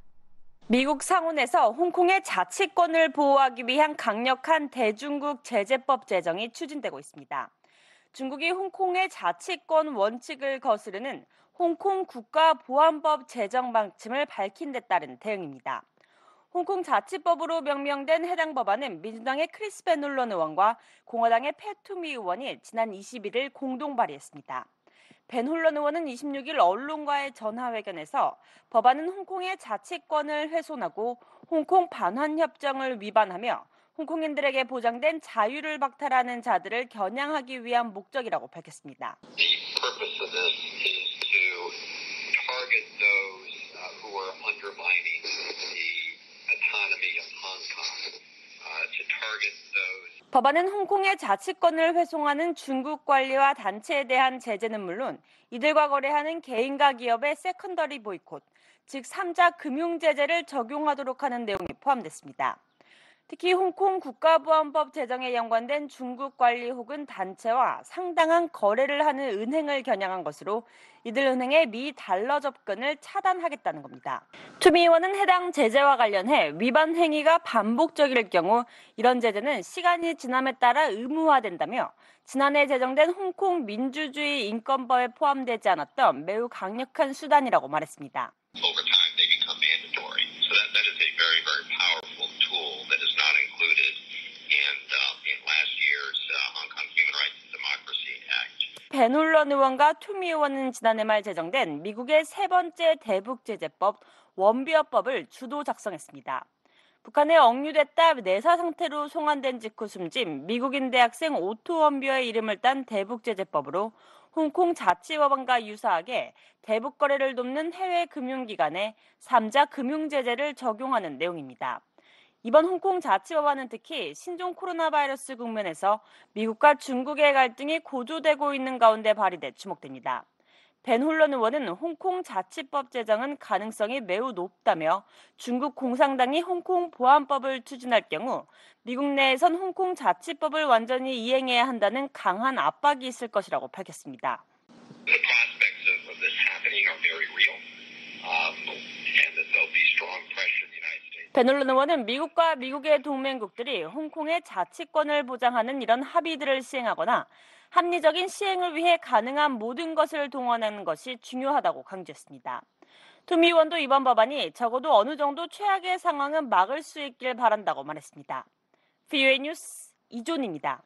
미국 상원에서 홍콩의 자치권을 보호하기 위한 강력한 대중국 제재법 제정이 추진되고 있습니다. 중국이 홍콩의 자치권 원칙을 거스르는 홍콩 국가보안법 제정 방침을 밝힌 데 따른 대응입니다. 홍콩 자치법으로 명명된 해당 법안은 민주당의 크리스 베놀런 의원과 공화당의 팻 투미 의원이 지난 이십일일 공동 발의했습니다. 베놀런 의원은 이십육일 언론과의 전화회견에서 법안은 홍콩의 자치권을 훼손하고 홍콩 반환협정을 위반하며 홍콩인들에게 보장된 자유를 박탈하는 자들을 겨냥하기 위한 목적이라고 밝혔습니다.
The purpose of this is to target those uh, who are undermining the autonomy of Hong Kong. Uh, to target those.
법안은 홍콩의 자치권을 훼손하는 중국 관리와 단체에 대한 제재는 물론 이들과 거래하는 개인과 기업의 세컨더리 보이콧, 즉 삼자 금융 제재를 적용하도록 하는 내용이 포함됐습니다. 특히 홍콩 국가보안법 제정에 연관된 중국 관리 혹은 단체와 상당한 거래를 하는 은행을 겨냥한 것으로 이들 은행의 미 달러 접근을 차단하겠다는 겁니다. 투미 의원은 해당 제재와 관련해 위반 행위가 반복적일 경우 이런 제재는 시간이 지남에 따라 의무화된다며 지난해 제정된 홍콩 민주주의 인권법에 포함되지 않았던 매우 강력한 수단이라고 말했습니다.
Over time, they become mandatory. So that, that is a very, very powerful tool that is not included in, uh, in last year's uh, Hong Kong Human Rights and Democracy Act.
베놀런 의원과 투미 의원은 지난해 말 제정된 미국의 세 번째 대북제재법 원비어법을 주도 작성했습니다. 북한에 억류됐다 내사 상태로 송환된 직후 숨진 미국인 대학생 오토 원비어의 이름을 딴 대북제재법으로 홍콩 자치법안과 유사하게 대북 거래를 돕는 해외 금융기관에 삼자 금융 제재를 적용하는 내용입니다. 이번 홍콩 자치법안은 특히 신종 코로나 바이러스 국면에서 미국과 중국의 갈등이 고조되고 있는 가운데 발의돼 주목됩니다. 벤홀런 의원은 홍콩 자치법 제정은 가능성이 매우 높다며 중국 공산당이 홍콩 보안법을 추진할 경우 미국 내에선 홍콩 자치법을 완전히 이행해야 한다는 강한 압박이 있을 것이라고 밝혔습니다.
The prospects of, of this happening are very real, um, and that there'll be strong pressure in the United States.
베놀런 의원은 미국과 미국의 동맹국들이 홍콩의 자치권을 보장하는 이런 합의들을 시행하거나 합리적인 시행을 위해 가능한 모든 것을 동원하는 것이 중요하다고 강조했습니다. 투미 의원도 이번 법안이 적어도 어느 정도 최악의 상황은 막을 수 있길 바란다고 말했습니다. 브이오에이 뉴스 이존입니다.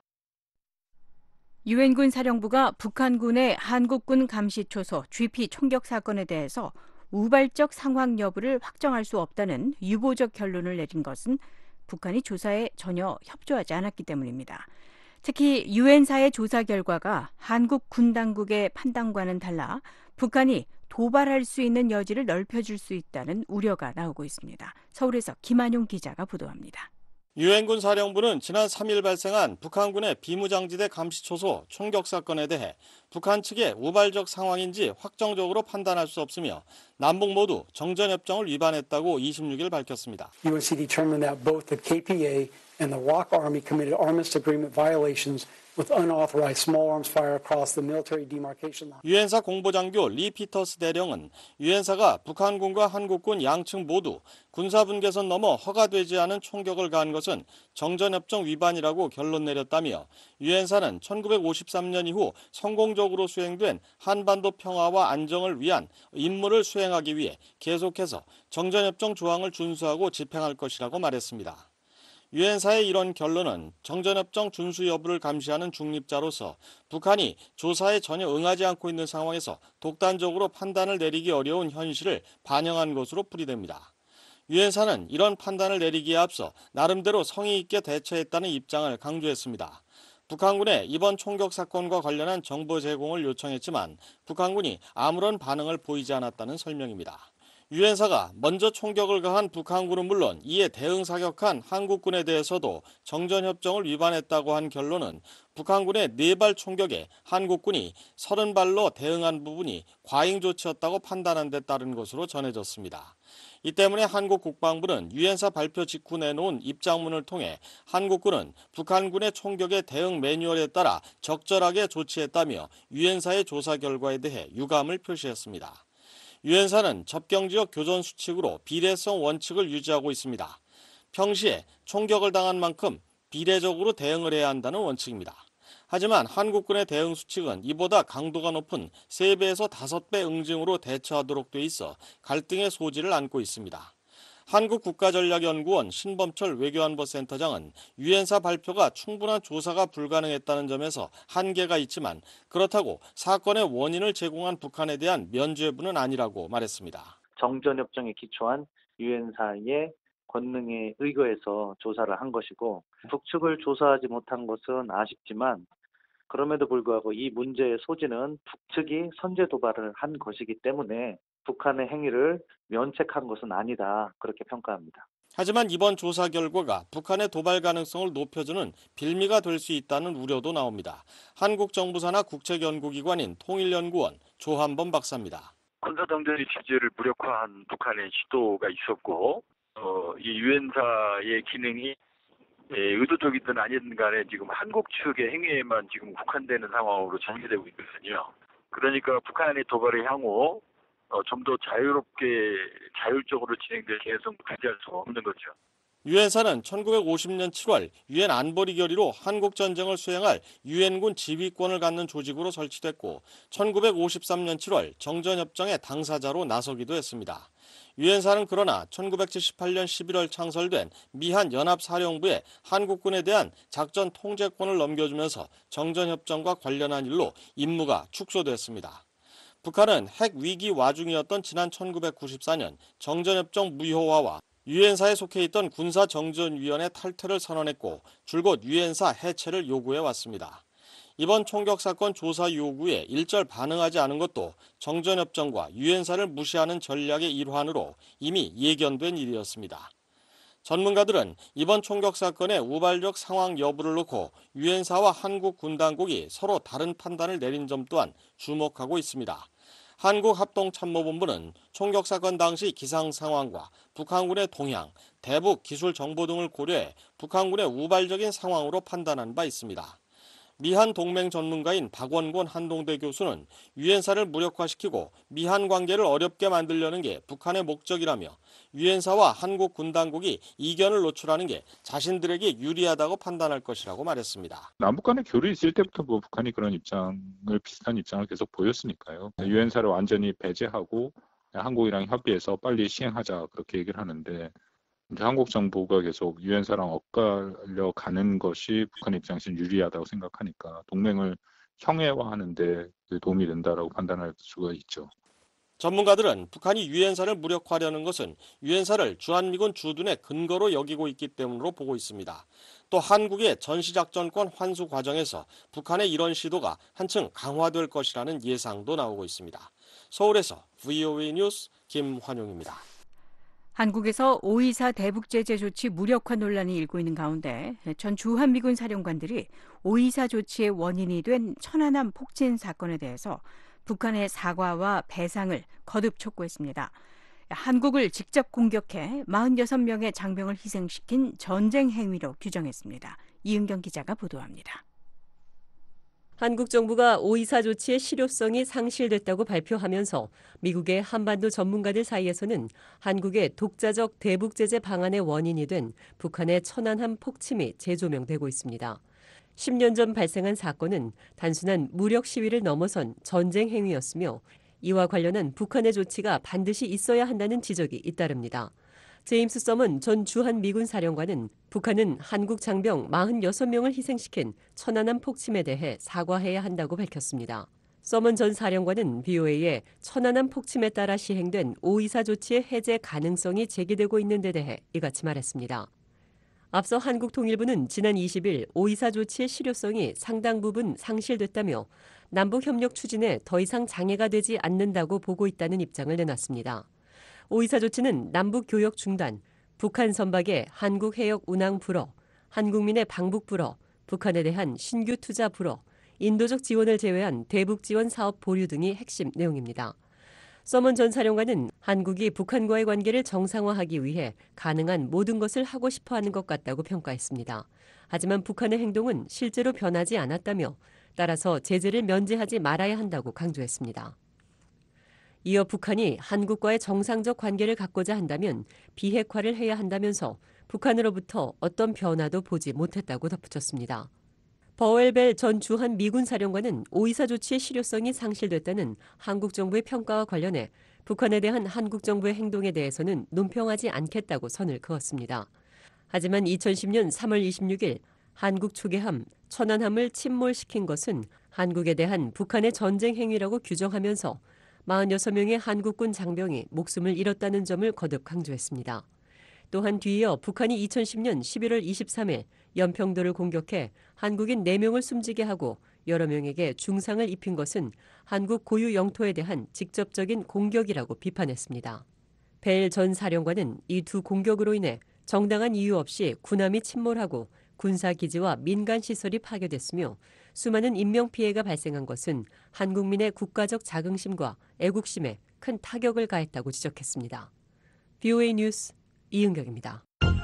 유엔군 사령부가 북한군의 한국군 감시초소 지피 총격 사건에 대해서 우발적 상황 여부를 확정할 수 없다는 유보적 결론을 내린 것은 북한이 조사에 전혀 협조하지 않았기 때문입니다. 특히 유엔사의 조사 결과가 한국 군 당국의 판단과는 달라 북한이 도발할 수 있는 여지를 넓혀줄 수 있다는 우려가 나오고 있습니다. 서울에서 김한용 기자가 보도합니다.
유엔군 사령부는 지난 삼 일 발생한 북한군의 비무장지대 감시초소 총격 사건에 대해 북한 측의 우발적 상황인지 확정적으로 판단할 수 없으며 남북 모두 정전협정을 위반했다고 이십육 일 밝혔습니다.
U N C determined that both the K P A and the R O C Army committed arms agreement violations with unauthorized small arms fire across the military demarcation line.
유엔사 공보장교 리 피터스 대령은 유엔사가 북한군과 한국군 양측 모두 군사분계선 넘어 허가되지 않은 총격을 가한 것은 정전협정 위반이라고 결론 내렸다며 유엔사는 천구백오십삼 년 이후 성공적으로 수행된 한반도 평화와 안정을 위한 임무를 수행하기 위해 계속해서 정전협정 조항을 준수하고 집행할 것이라고 말했습니다. 유엔사의 이런 결론은 정전협정 준수 여부를 감시하는 중립자로서 북한이 조사에 전혀 응하지 않고 있는 상황에서 독단적으로 판단을 내리기 어려운 현실을 반영한 것으로 풀이됩니다. 유엔사는 이런 판단을 내리기에 앞서 나름대로 성의 있게 대처했다는 입장을 강조했습니다. 북한군의 이번 총격 사건과 관련한 정보 제공을 요청했지만 북한군이 아무런 반응을 보이지 않았다는 설명입니다. 유엔사가 먼저 총격을 가한 북한군은 물론 이에 대응 사격한 한국군에 대해서도 정전협정을 위반했다고 한 결론은 북한군의 네 발 총격에 한국군이 서른 발로 대응한 부분이 과잉 조치였다고 판단한 데 따른 것으로 전해졌습니다. 이 때문에 한국 국방부는 유엔사 발표 직후 내놓은 입장문을 통해 한국군은 북한군의 총격의 대응 매뉴얼에 따라 적절하게 조치했다며 유엔사의 조사 결과에 대해 유감을 표시했습니다. 유엔사는 접경지역 교전 수칙으로 비례성 원칙을 유지하고 있습니다. 평시에 총격을 당한 만큼 비례적으로 대응을 해야 한다는 원칙입니다. 하지만 한국군의 대응 수칙은 이보다 강도가 높은 세 배에서 다섯 배 응징으로 대처하도록 돼 있어 갈등의 소지를 안고 있습니다. 한국국가전략연구원 신범철 외교안보센터장은 유엔사 발표가 충분한 조사가 불가능했다는 점에서 한계가 있지만 그렇다고 사건의 원인을 제공한 북한에 대한 면죄부는 아니라고 말했습니다.
정전협정에 기초한 유엔사의 권능에 의거해서 조사를 한 것이고 북측을 조사하지 못한 것은 아쉽지만 그럼에도 불구하고 이 문제의 소지는 북측이 선제 도발을 한 것이기 때문에 북한의 행위를 면책한 것은 아니다, 그렇게 평가합니다.
하지만 이번 조사 결과가 북한의 도발 가능성을 높여주는 빌미가 될 수 있다는 우려도 나옵니다. 한국 정부 산하 국책연구기관인 통일연구원 조한범 박사입니다.
군사정전의 취지를 무력화한 북한의 시도가 있었고 어, 이 유엔사의 기능이 예, 의도적이든 아니든 간에 지금 한국 측의 행위에만 지금 국한되는 상황으로 전개되고 있거든요. 그러니까 북한의 도발의 향후 어, 좀 더 자유롭게 자율적으로 진행될 가능성을 배제할 수 없는 거죠.
유엔사는 천구백오십 년 칠월 유엔 안보리 결의로 한국전쟁을 수행할 유엔군 지휘권을 갖는 조직으로 설치됐고 천구백오십삼 년 칠월 정전협정의 당사자로 나서기도 했습니다. 유엔사는 그러나 천구백칠십팔 년 십일월 창설된 미한 연합사령부에 한국군에 대한 작전 통제권을 넘겨주면서 정전협정과 관련한 일로 임무가 축소됐습니다. 북한은 핵 위기 와중이었던 지난 천구백구십사 년 정전협정 무효화와 유엔사에 속해 있던 군사정전위원회 탈퇴를 선언했고 줄곧 유엔사 해체를 요구해왔습니다. 이번 총격 사건 조사 요구에 일절 반응하지 않은 것도 정전협정과 유엔사를 무시하는 전략의 일환으로 이미 예견된 일이었습니다. 전문가들은 이번 총격 사건의 우발적 상황 여부를 놓고 유엔사와 한국 군 당국이 서로 다른 판단을 내린 점 또한 주목하고 있습니다. 한국합동참모본부는 총격 사건 당시 기상 상황과 북한군의 동향, 대북 기술 정보 등을 고려해 북한군의 우발적인 상황으로 판단한 바 있습니다. 미한 동맹 전문가인 박원곤 한동대 교수는 유엔사를 무력화시키고 미한 관계를 어렵게 만들려는 게 북한의 목적이라며 유엔사와 한국 군 당국이 이견을 노출하는 게 자신들에게 유리하다고 판단할 것이라고 말했습니다.
남북 간의 교류 있을 때부터 뭐 북한이 그런 입장을 비슷한 입장을 계속 보였으니까요. 유엔사를 완전히 배제하고 한국이랑 협의해서 빨리 시행하자 그렇게 얘기를 하는데 한국 정부가 계속 유엔사랑 엇갈려 가는 것이 북한 입장에서는 유리하다고 생각하니까 동맹을 형해화하는 데 도움이 된다라고 판단할 수가 있죠.
전문가들은 북한이 유엔사를 무력화하려는 것은 유엔사를 주한미군 주둔의 근거로 여기고 있기 때문으로 보고 있습니다. 또 한국의 전시작전권 환수 과정에서 북한의 이런 시도가 한층 강화될 것이라는 예상도 나오고 있습니다. 서울에서 브이오에이 뉴스 김환용입니다.
한국에서 오이사 대북제재 조치 무력화 논란이 일고 있는 가운데 전 주한미군 사령관들이 오이사 조치의 원인이 된 천안함 폭진 사건에 대해서 북한의 사과와 배상을 거듭 촉구했습니다. 한국을 직접 공격해 사십육 명의 장병을 희생시킨 전쟁 행위로 규정했습니다. 이은경 기자가 보도합니다.
한국 정부가 오이사 조치의 실효성이 상실됐다고 발표하면서 미국의 한반도 전문가들 사이에서는 한국의 독자적 대북 제재 방안의 원인이 된 북한의 천안함 폭침이 재조명되고 있습니다. 십 년 전 발생한 사건은 단순한 무력 시위를 넘어선 전쟁 행위였으며 이와 관련한 북한의 조치가 반드시 있어야 한다는 지적이 잇따릅니다. 제임스 서먼 전 주한미군 사령관은 북한은 한국 장병 사십육 명을 희생시킨 천안함 폭침에 대해 사과해야 한다고 밝혔습니다. 서먼 전 사령관은 브이오에이에 천안함 폭침에 따라 시행된 오이사 조치의 해제 가능성이 제기되고 있는 데 대해 이같이 말했습니다. 앞서 한국통일부는 지난 이십 일 오이사 조치의 실효성이 상당 부분 상실됐다며 남북협력 추진에 더 이상 장애가 되지 않는다고 보고 있다는 입장을 내놨습니다. 오이사 조치는 남북 교역 중단, 북한 선박의 한국 해역 운항 불어, 한국민의 방북 불어, 북한에 대한 신규 투자 불어, 인도적 지원을 제외한 대북 지원 사업 보류 등이 핵심 내용입니다. 서먼 전 사령관은 한국이 북한과의 관계를 정상화하기 위해 가능한 모든 것을 하고 싶어하는 것 같다고 평가했습니다. 하지만 북한의 행동은 실제로 변하지 않았다며 따라서 제재를 면제하지 말아야 한다고 강조했습니다. 이어 북한이 한국과의 정상적 관계를 갖고자 한다면 비핵화를 해야 한다면서 북한으로부터 어떤 변화도 보지 못했다고 덧붙였습니다. 버웰벨 전 주한미군 사령관은 오이사 조치의 실효성이 상실됐다는 한국 정부의 평가와 관련해 북한에 대한 한국 정부의 행동에 대해서는 논평하지 않겠다고 선을 그었습니다. 하지만 이천십 년 삼월 이십육일 한국 초계함 천안함을 침몰시킨 것은 한국에 대한 북한의 전쟁 행위라고 규정하면서 사십육 명의 한국군 장병이 목숨을 잃었다는 점을 거듭 강조했습니다. 또한 뒤이어 북한이 이천십 년 십일월 이십삼일 연평도를 공격해 한국인 네 명을 숨지게 하고 여러 명에게 중상을 입힌 것은 한국 고유 영토에 대한 직접적인 공격이라고 비판했습니다. 벨 전 사령관은 이 두 공격으로 인해 정당한 이유 없이 군함이 침몰하고 군사기지와 민간시설이 파괴됐으며 수많은 인명피해가 발생한 것은 한국민의 국가적 자긍심과 애국심에 큰 타격을 가했다고 지적했습니다. 브이오에이 뉴스 이은경입니다.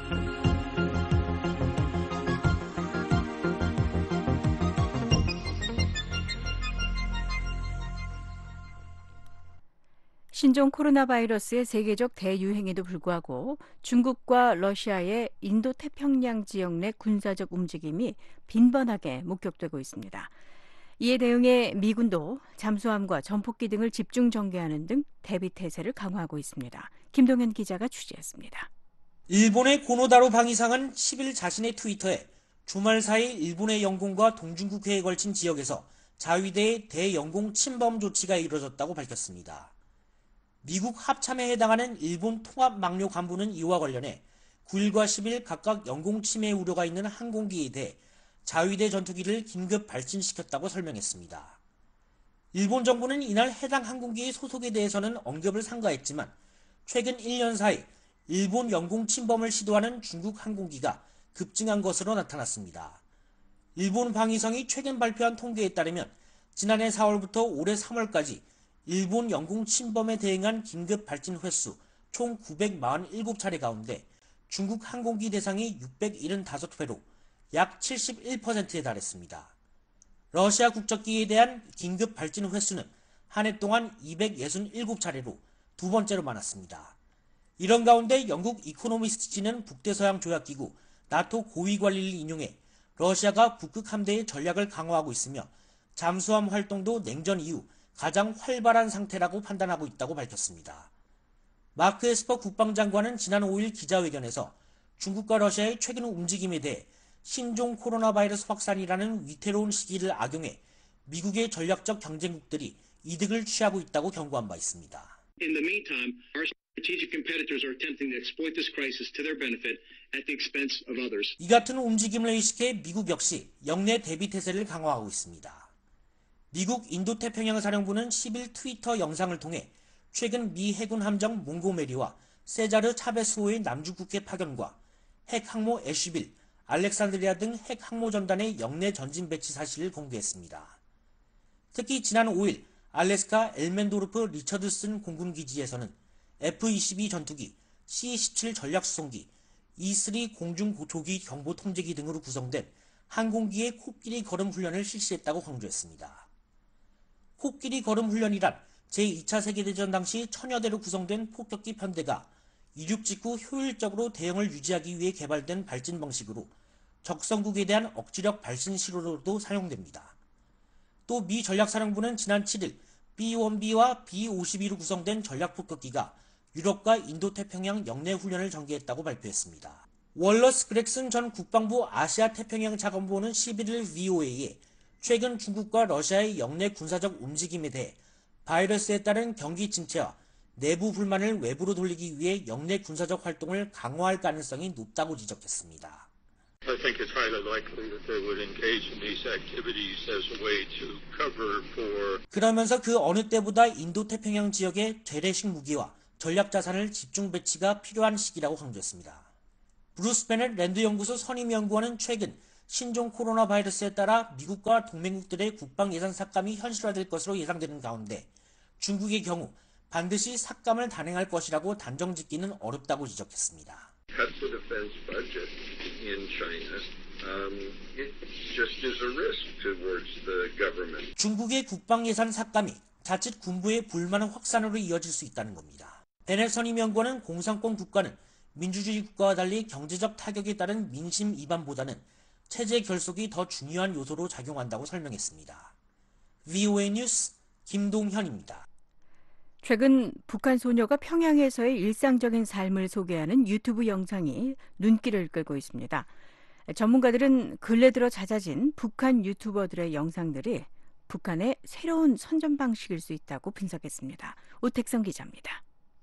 신종 코로나 바이러스의 세계적 대유행에도 불구하고 중국과 러시아의 인도태평양 지역 내 군사적 움직임이 빈번하게 목격되고 있습니다. 이에 대응해 미군도 잠수함과 전폭기 등을 집중 전개하는 등 대비 태세를 강화하고 있습니다. 김동현 기자가 취재했습니다.
일본의 고노다로 방위상은 십 일 자신의 트위터에 주말 사이 일본의 영공과 동중국해에 걸친 지역에서 자위대의 대영공 침범 조치가 이루어졌다고 밝혔습니다. 미국 합참에 해당하는 일본 통합망료 간부는 이와 관련해 구일과 십일 각각 영공 침해 우려가 있는 항공기에 대해 자위대 전투기를 긴급 발진시켰다고 설명했습니다. 일본 정부는 이날 해당 항공기의 소속에 대해서는 언급을 삼가했지만 최근 일 년 사이 일본 영공 침범을 시도하는 중국 항공기가 급증한 것으로 나타났습니다. 일본 방위성이 최근 발표한 통계에 따르면 지난해 사월부터 올해 삼월까지 일본 영공 침범에 대응한 긴급 발진 횟수 총 구백사십칠 차례 가운데 중국 항공기 대상이 육백칠십오 회로 약 칠십일 퍼센트에 달했습니다. 러시아 국적기에 대한 긴급 발진 횟수는 한 해 동안 이백육십칠 차례로 두 번째로 많았습니다. 이런 가운데 영국 이코노미스트지는 북대서양 조약기구 나토 고위 관리를 인용해 러시아가 북극 함대의 전략을 강화하고 있으며 잠수함 활동도 냉전 이후 가장 활발한 상태라고 판단하고 있다고 밝혔습니다. 마크 에스퍼 국방장관은 지난 오일 기자회견에서 중국과 러시아의 최근 움직임에 대해 신종 코로나 바이러스 확산이라는 위태로운 시기를 악용해 미국의 전략적 경쟁국들이 이득을 취하고 있다고 경고한 바 있습니다.
In the meantime, our strategic competitors are attempting to exploit this crisis to their benefit at the expense of others.
이 같은 움직임을 의식해 미국 역시 영내 대비 태세를 강화하고 있습니다. 미국 인도태평양 사령부는 십일 트위터 영상을 통해 최근 미 해군 함정 몽고메리와 세자르 차베스호의 남중국해 파견과 핵 항모 애쉬빌, 알렉산드리아 등 핵 항모 전단의 영내 전진 배치 사실을 공개했습니다. 특히 지난 오일 알래스카 엘멘도르프 리처드슨 공군기지에서는 에프 이십이 전투기, 씨 십칠 전략수송기, 이 쓰리 공중조기 경보 통제기 등으로 구성된 항공기의 코끼리 걸음 훈련을 실시했다고 강조했습니다. 코끼리 걸음 훈련이란 제이 차 세계대전 당시 천여 대로 구성된 폭격기 편대가 이륙 직후 효율적으로 대응을 유지하기 위해 개발된 발진 방식으로 적성국에 대한 억지력 발신 시로로도 사용됩니다. 또 미 전략사령부는 지난 칠일 비 원 비와 비 오십이로 구성된 전략폭격기가 유럽과 인도태평양 영내 훈련을 전개했다고 발표했습니다. 월러스 그렉슨 전 국방부 아시아태평양 차관보는 십일일 브이오에이에 최근 중국과 러시아의 영내 군사적 움직임에 대해 바이러스에 따른 경기 침체와 내부 불만을 외부로 돌리기 위해 영내 군사적 활동을 강화할 가능성이 높다고 지적했습니다.
I think it's highly likely that they would engage in these activities as a way to cover for.
그러면서 그 어느 때보다 인도태평양 지역의 재래식 무기와 전략 자산을 집중 배치가 필요한 시기라고 강조했습니다. 브루스 베넷 랜드 연구소 선임 연구원은 최근 신종 코로나 바이러스에 따라 미국과 동맹국들의 국방 예산 삭감이 현실화될 것으로 예상되는 가운데 중국의 경우 반드시 삭감을 단행할 것이라고 단정 짓기는 어렵다고 지적했습니다.
Cut the defense budget in China. Um, it just is a risk towards the government.
중국의 국방 예산 삭감이 자칫 군부의 불만 확산으로 이어질 수 있다는 겁니다. 베넷 선임 연구원은 공산권 국가는 민주주의 국가와 달리 경제적 타격에 따른 민심 이반보다는 체제 결속이 더 중요한 요소로 작용한다고 설명했습니다. 브이오에이 뉴스 김동현입니다.
최근 북한 소녀가 평양에서의 일상적인 삶을 소개하는 유튜브 영상이 눈길을 끌고 있습니다. 전문가들은 근래 들어 잦아진 북한 유튜버들의 영상들이 북한의 새로운 선전 방식일 수 있다고 분석했습니다. 오택성 기자입니다.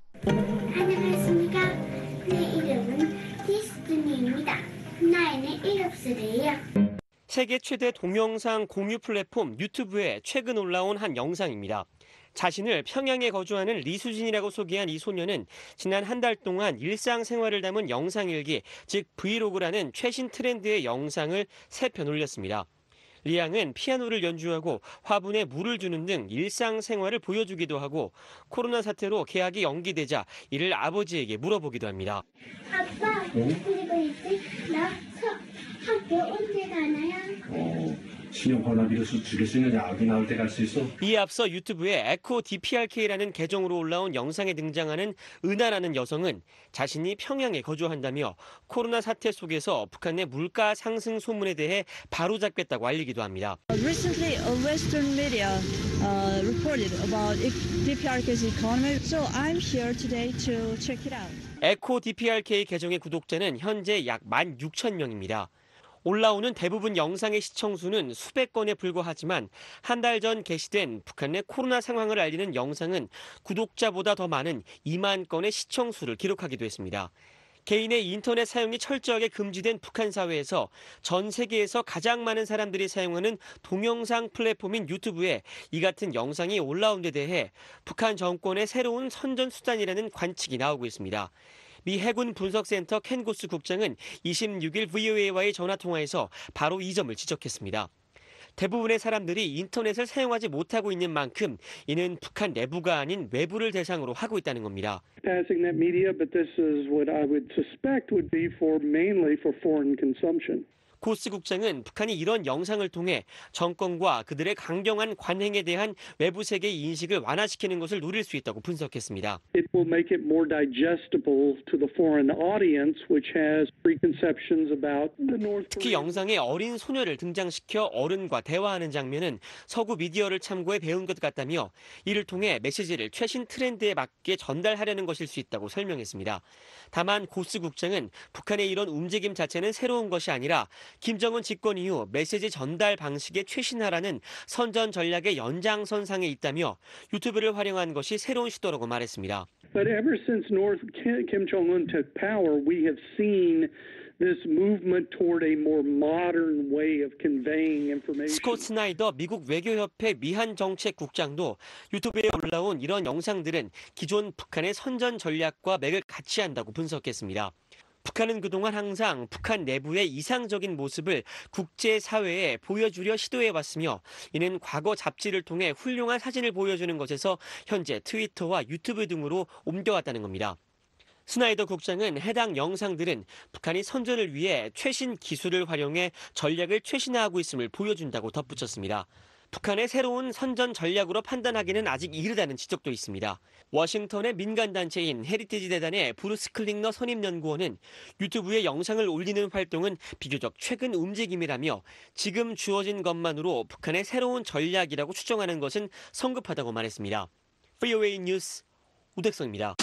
안녕하십니까. 내 이름은 디스트니입니다. 나이는 일곱 살이에요.
세계 최대 동영상 공유 플랫폼 유튜브에 최근 올라온 한 영상입니다. 자신을 평양에 거주하는 리수진이라고 소개한 이 소녀는 지난 한 달 동안 일상생활을 담은 영상일기, 즉 브이로그라는 최신 트렌드의 영상을 세 편 올렸습니다. 리 양은 피아노를 연주하고 화분에 물을 주는 등 일상생활을 보여주기도 하고 코로나 사태로 개학이 연기되자 이를 아버지에게 물어보기도 합니다.
아빠, 그리고 이제 나 학교 언제 가나요?
어, 신형 코로나 비루스 죽일 수 있는 약이 나올 때 갈 수 있어?
이에 앞서 유튜브에 에코 디피알케이라는 계정으로 올라온 영상에 등장하는 은하라는 여성은 자신이 평양에 거주한다며 코로나 사태 속에서 북한의 물가 상승 소문에 대해 바로잡겠다고 알리기도 합니다.
Recently, a Western media uh, reported about 디피알케이's economy, so I'm here today to check it out.
에코 디피알케이 계정의 구독자는 현재 약 만 육천 명입니다. 올라오는 대부분 영상의 시청수는 수백 건에 불과하지만 한 달 전 게시된 북한의 코로나 상황을 알리는 영상은 구독자보다 더 많은 이만 건의 시청수를 기록하기도 했습니다. 개인의 인터넷 사용이 철저하게 금지된 북한 사회에서 전 세계에서 가장 많은 사람들이 사용하는 동영상 플랫폼인 유튜브에 이 같은 영상이 올라온 데 대해 북한 정권의 새로운 선전 수단이라는 관측이 나오고 있습니다. 미 해군 분석센터 켄 고스 국장은 이십육일 브이오에이와의 전화통화에서 바로 이 점을 지적했습니다. 대부분의 사람들이 인터넷을 사용하지 못하고 있는 만큼 이는 북한 내부가 아닌 외부를 대상으로 하고 있다는 겁니다.
Passing that media, but this is what I would suspect would be for mainly for foreign consumption.
고스 국장은 북한이 이런 영상을 통해 정권과 그들의 강경한 관행에 대한 외부 세계의 인식을 완화시키는 것을 노릴 수 있다고 분석했습니다.
It will make it more digestible to the foreign audience, which has preconceptions about the North Korea.
특히 영상에 어린 소녀를 등장시켜 어른과 대화하는 장면은 서구 미디어를 참고해 배운 것 같다며 이를 통해 메시지를 최신 트렌드에 맞게 전달하려는 것일 수 있다고 설명했습니다. 다만 고스 국장은 북한의 이런 움직임 자체는 새로운 것이 아니라 김정은 집권 이후 메시지 전달 방식의 최신화라는 선전 전략의 연장선상에 있다며 유튜브를 활용한 것이 새로운 시도라고 말했습니다.
But ever since North Kim Jong-un took power, we have seen this movement toward a more modern way of conveying information.
스콧 스나이더 미국 외교협회 미한 정책국장도 유튜브에 올라온 이런 영상들은 기존 북한의 선전 전략과 맥을 같이 한다고 분석했습니다. 북한은 그동안 항상 북한 내부의 이상적인 모습을 국제사회에 보여주려 시도해왔으며 이는 과거 잡지를 통해 훌륭한 사진을 보여주는 것에서 현재 트위터와 유튜브 등으로 옮겨왔다는 겁니다. 스나이더 국장은 해당 영상들은 북한이 선전을 위해 최신 기술을 활용해 전략을 최신화하고 있음을 보여준다고 덧붙였습니다. 북한의 새로운 선전 전략으로 판단하기는 아직 이르다는 지적도 있습니다. 워싱턴의 민간단체인 헤리티지 재단의 브루스 클링너 선임연구원은 유튜브에 영상을 올리는 활동은 비교적 최근 움직임이라며 지금 주어진 것만으로 북한의 새로운 전략이라고 추정하는 것은 성급하다고 말했습니다. 브이오에이 뉴스 우택성입니다.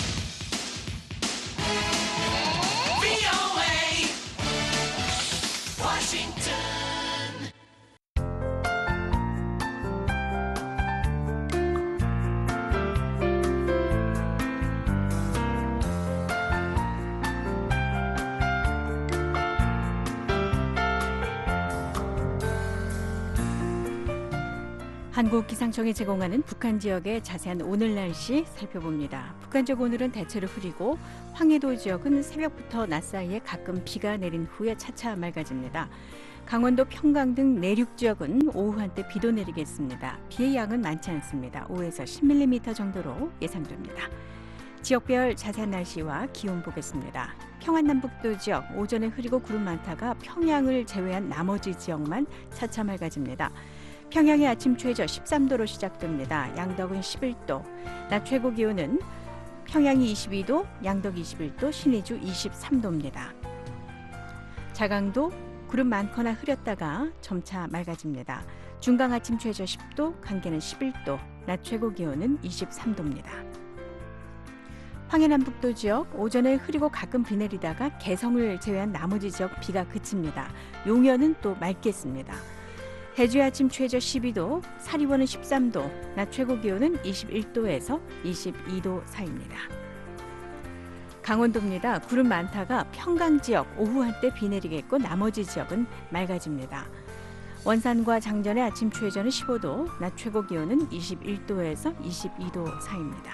한국기상청이 제공하는 북한 지역의 자세한 오늘 날씨 살펴봅니다. 북한 지역 오늘은 대체로 흐리고 황해도 지역은 새벽부터 낮 사이에 가끔 비가 내린 후에 차차 맑아집니다. 강원도 평강 등 내륙 지역은 오후 한때 비도 내리겠습니다. 비의 양은 많지 않습니다. 오에서 십 밀리미터 정도로 예상됩니다. 지역별 자세한 날씨와 기온 보겠습니다. 평안남북도 지역 오전에 흐리고 구름 많다가 평양을 제외한 나머지 지역만 차차 맑아집니다. 평양의 아침 최저 십삼 도로 시작됩니다. 양덕은 십일 도, 낮 최고 기온은 평양이 이십이 도, 양덕 이십일 도, 신의주 이십삼 도입니다. 자강도 구름 많거나 흐렸다가 점차 맑아집니다. 중강 아침 최저 십 도, 강계는 십일 도, 낮 최고 기온은 이십삼 도입니다. 황해남북도 지역 오전에 흐리고 가끔 비 내리다가 개성을 제외한 나머지 지역 비가 그칩니다. 용현은 또 맑겠습니다. 대주의 아침 최저 십이 도, 사리원은 십삼 도, 낮 최고 기온은 이십일 도에서 이십이 도 사이입니다. 강원도입니다. 구름 많다가 평강 지역 오후 한때 비 내리겠고 나머지 지역은 맑아집니다. 원산과 장전의 아침 최저는 십오 도, 낮 최고 기온은 이십일 도에서 이십이 도 사이입니다.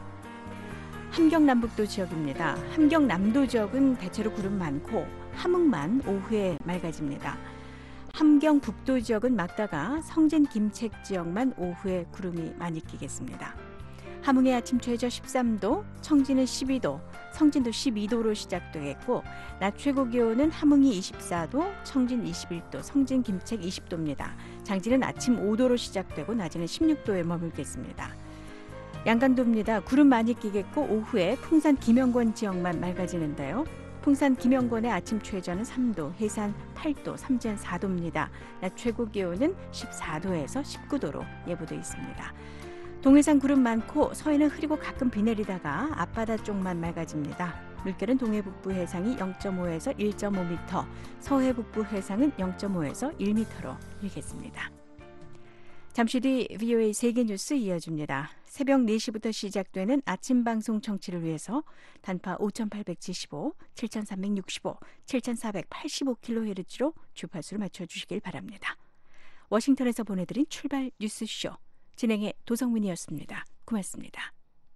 함경남북도 지역입니다. 함경남도 지역은 대체로 구름 많고 함흥만 오후에 맑아집니다. 함경 북도 지역은 맑다가 성진 김책 지역만 오후에 구름이 많이 끼겠습니다. 함흥의 아침 최저 십삼 도, 청진은 십이 도, 성진도 십이 도로 시작되겠고 낮 최고 기온은 함흥이 이십사 도, 청진 이십일 도, 성진 김책 이십 도입니다. 장진은 아침 오 도로 시작되고 낮에는 십육 도에 머물겠습니다. 양강도입니다. 구름 많이 끼겠고 오후에 풍산 김영권 지역만 맑아지는데요. 풍산 김영권의 아침 최저는 삼 도, 해산 팔 도, 삼진 사 도입니다. 낮 최고 기온은 십사 도에서 십구 도로 예보되어 있습니다. 동해상 구름 많고 서해는 흐리고 가끔 비 내리다가 앞바다 쪽만 맑아집니다. 물결은 동해 북부 해상이 영 점 오에서 일 점 오 미터, 서해 북부 해상은 영 점 오에서 일 미터로 일겠습니다. 잠시 뒤 브이오에이 세계뉴스 이어집니다. 새벽 네 시부터 시작되는 아침 방송 청취를 위해서 단파 오천팔백칠십오, 칠천삼백육십오, 칠천사백팔십오 킬로헤르츠로 주파수를 맞춰주시길 바랍니다. 워싱턴에서 보내드린 출발 뉴스쇼 진행의 도성민이었습니다. 고맙습니다.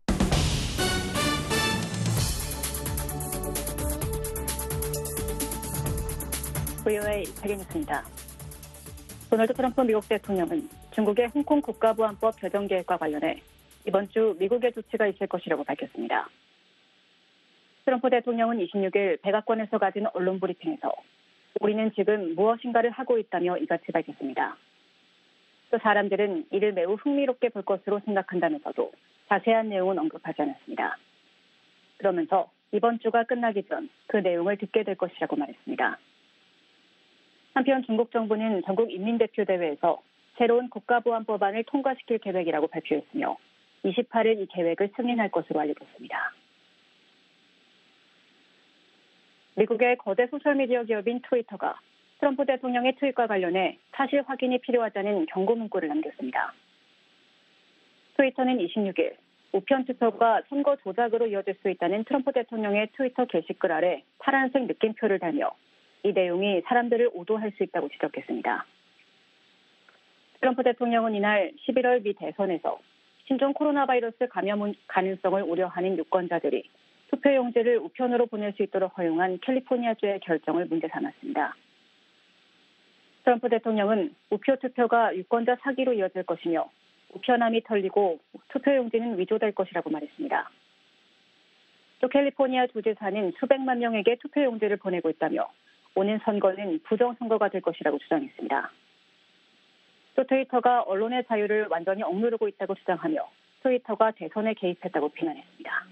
브이오에이 세계뉴스입니다. 도널드 트럼프 미국 대통령은 중국의 홍콩 국가보안법 개정 계획과 관련해 이번 주 미국의 조치가 있을 것이라고 밝혔습니다. 트럼프 대통령은 이십육 일 백악관에서 가진 언론 브리핑에서 우리는 지금 무엇인가를 하고 있다며 이같이 밝혔습니다. 또 사람들은 이를 매우 흥미롭게 볼 것으로 생각한다면서도 자세한 내용은 언급하지 않았습니다. 그러면서 이번 주가 끝나기 전 그 내용을 듣게 될 것이라고 말했습니다. 한편 중국 정부는 전국 인민대표대회에서 새로운 국가보안법안을 통과시킬 계획이라고 발표했으며 이십팔 일 이 계획을 승인할 것으로 알려졌습니다. 미국의 거대 소셜미디어 기업인 트위터가 트럼프 대통령의 트윗과 관련해 사실 확인이 필요하다는 경고 문구를 남겼습니다. 트위터는 이십육 일 우편 투표가 선거 조작으로 이어질 수 있다는 트럼프 대통령의 트위터 게시글 아래 파란색 느낌표를 달며 이 내용이 사람들을 오도할 수 있다고 지적했습니다. 트럼프 대통령은 이날 십일월 미 대선에서 신종 코로나 바이러스 감염 가능성을 우려하는 유권자들이 투표용지를 우편으로 보낼 수 있도록 허용한 캘리포니아주의 결정을 문제 삼았습니다. 트럼프 대통령은 우표 투표가 유권자 사기로 이어질 것이며 우편함이 털리고 투표용지는 위조될 것이라고 말했습니다. 또 캘리포니아 주지사는 수백만 명에게 투표용지를 보내고 있다며 오는 선거는 부정선거가 될 것이라고 주장했습니다. 또 트위터가 언론의 자유를 완전히 억누르고 있다고 주장하며 트위터가 대선에 개입했다고 비난했습니다.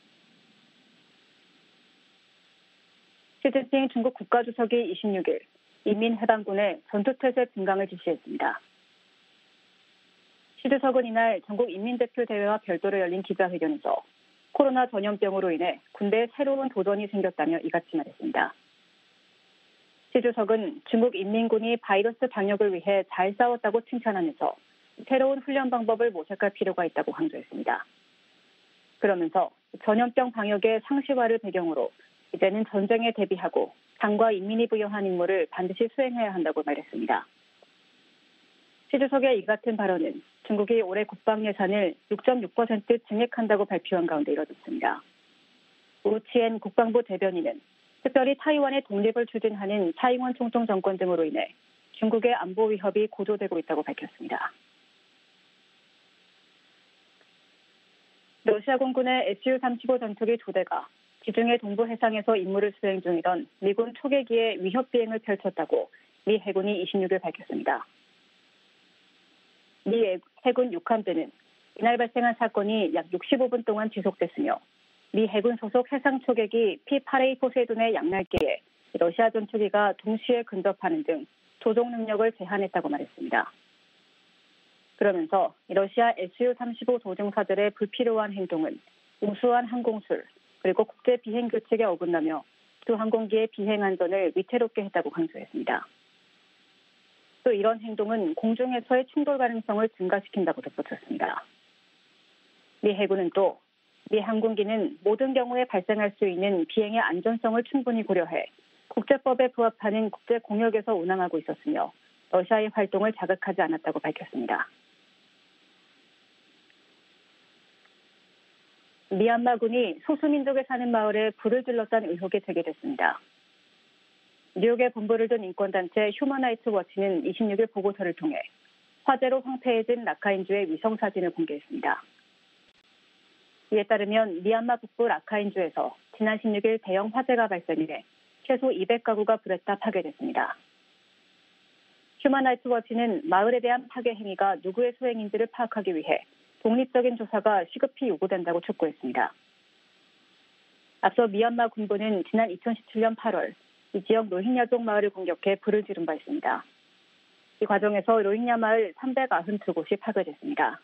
시진핑 중국 국가주석이 이십육 일 인민해방군에 전투태세 증강을 지시했습니다. 시 주석은 이날 전국인민대표대회와 별도로 열린 기자회견에서 코로나 전염병으로 인해 군대에 새로운 도전이 생겼다며 이같이 말했습니다. 시 주석은 중국 인민군이 바이러스 방역을 위해 잘 싸웠다고 칭찬하면서 새로운 훈련 방법을 모색할 필요가 있다고 강조했습니다. 그러면서 전염병 방역의 상시화를 배경으로 이제는 전쟁에 대비하고 당과 인민이 부여한 임무를 반드시 수행해야 한다고 말했습니다. 시 주석의 이 같은 발언은 중국이 올해 국방 예산을 육 점 육 퍼센트 증액한다고 발표한 가운데 이뤄졌습니다. 우치엔 국방부 대변인은 특별히 타이완의 독립을 추진하는 차이원 총통 정권 등으로 인해 중국의 안보 위협이 고조되고 있다고 밝혔습니다. 러시아 공군의 에스유 삼십오 전투기 두 대가 지중해 동부 해상에서 임무를 수행 중이던 미군 초계기에 위협 비행을 펼쳤다고 미 해군이 이십육 일 밝혔습니다. 미 해군 육함대는 이날 발생한 사건이 약 육십오 분 동안 지속됐으며 미 해군 소속 해상 초계기 피 팔 에이 포세이돈의 양날개에 러시아 전투기가 동시에 근접하는 등 조종 능력을 제한했다고 말했습니다. 그러면서 러시아 에스유 삼십오 조종사들의 불필요한 행동은 우수한 항공술 그리고 국제 비행 규칙에 어긋나며 두 항공기의 비행 안전을 위태롭게 했다고 강조했습니다. 또 이런 행동은 공중에서의 충돌 가능성을 증가시킨다고 덧붙였습니다. 미 해군은 또 미 항공기는 모든 경우에 발생할 수 있는 비행의 안전성을 충분히 고려해 국제법에 부합하는 국제 공역에서 운항하고 있었으며 러시아의 활동을 자극하지 않았다고 밝혔습니다. 미얀마군이 소수민족에 사는 마을에 불을 질렀다는 의혹이 제기됐습니다. 뉴욕에 본부를 둔 인권단체 휴먼라이츠 워치는 이십육 일 보고서를 통해 화재로 황폐해진 라카인주의 위성사진을 공개했습니다. 이에 따르면 미얀마 북부 라카인주에서 지난 십육 일 대형 화재가 발생해 최소 이백 가구가 불에 따라 파괴됐습니다. 휴먼라이츠 워치는 마을에 대한 파괴 행위가 누구의 소행인지를 파악하기 위해 독립적인 조사가 시급히 요구된다고 촉구했습니다. 앞서 미얀마 군부는 지난 이천십칠 년 팔월 이 지역 로힝야족 마을을 공격해 불을 지른 바 있습니다. 이 과정에서 로힝야 마을 삼백구십이 곳이 파괴됐습니다.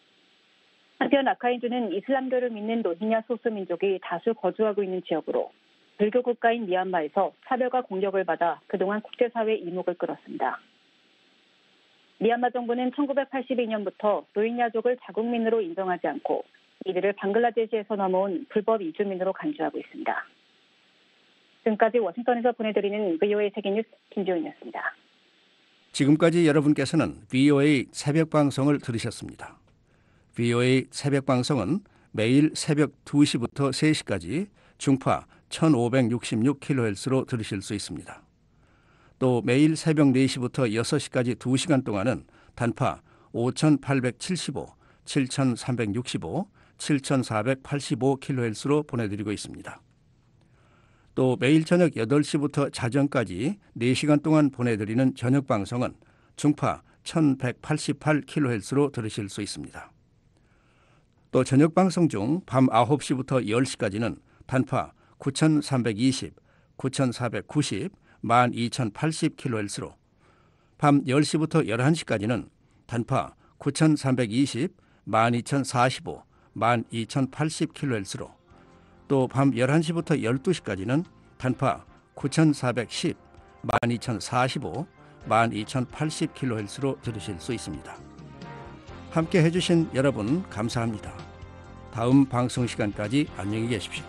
한편 라카인주는 이슬람교를 믿는 로힝야 소수민족이 다수 거주하고 있는 지역으로 불교 국가인 미얀마에서 차별과 공격을 받아 그동안 국제사회의 이목을 끌었습니다. 미얀마 정부는 천구백팔십이 년부터 로힝야족을 자국민으로 인정하지 않고 이들을 방글라데시에서 넘어온 불법 이주민으로 간주하고 있습니다. 지금까지 워싱턴에서 보내드리는 브이오에이 세계뉴스 김지훈이었습니다.
지금까지 여러분께서는 브이오에이 새벽방송을 들으셨습니다. 브이오에이 새벽방송은 매일 새벽 두 시부터 세 시까지 중파 천오백육십육 킬로헤르츠로 들으실 수 있습니다. 또 매일 새벽 네 시부터 여섯 시까지 두 시간 동안은 단파 오천팔백칠십오, 칠천삼백육십오, 칠천사백팔십오 킬로헤르츠로 보내드리고 있습니다. 또 매일 저녁 여덟 시부터 자정까지 네 시간 동안 보내드리는 저녁방송은 중파 천백팔십팔 킬로헤르츠로 들으실 수 있습니다. 또 저녁방송 중 밤 아홉 시부터 열 시까지는 단파 구천삼백이십, 구천사백구십, 만 이천팔십 킬로헤르츠로 밤 열 시부터 열한 시까지는 단파 구천삼백이십, 만 이천사십오, 만 이천팔십 킬로헤르츠로 또 밤 열한 시부터 열두 시까지는 단파 구천사백십, 만 이천사십오, 만 이천팔십 킬로헤르츠로 들으실 수 있습니다. 함께 해주신 여러분 감사합니다. 다음 방송 시간까지 안녕히 계십시오.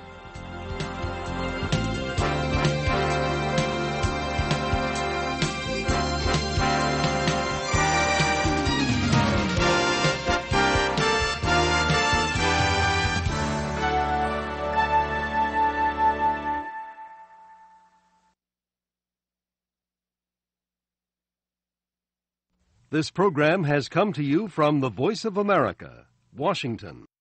This program has come to you from the Voice of America, Washington.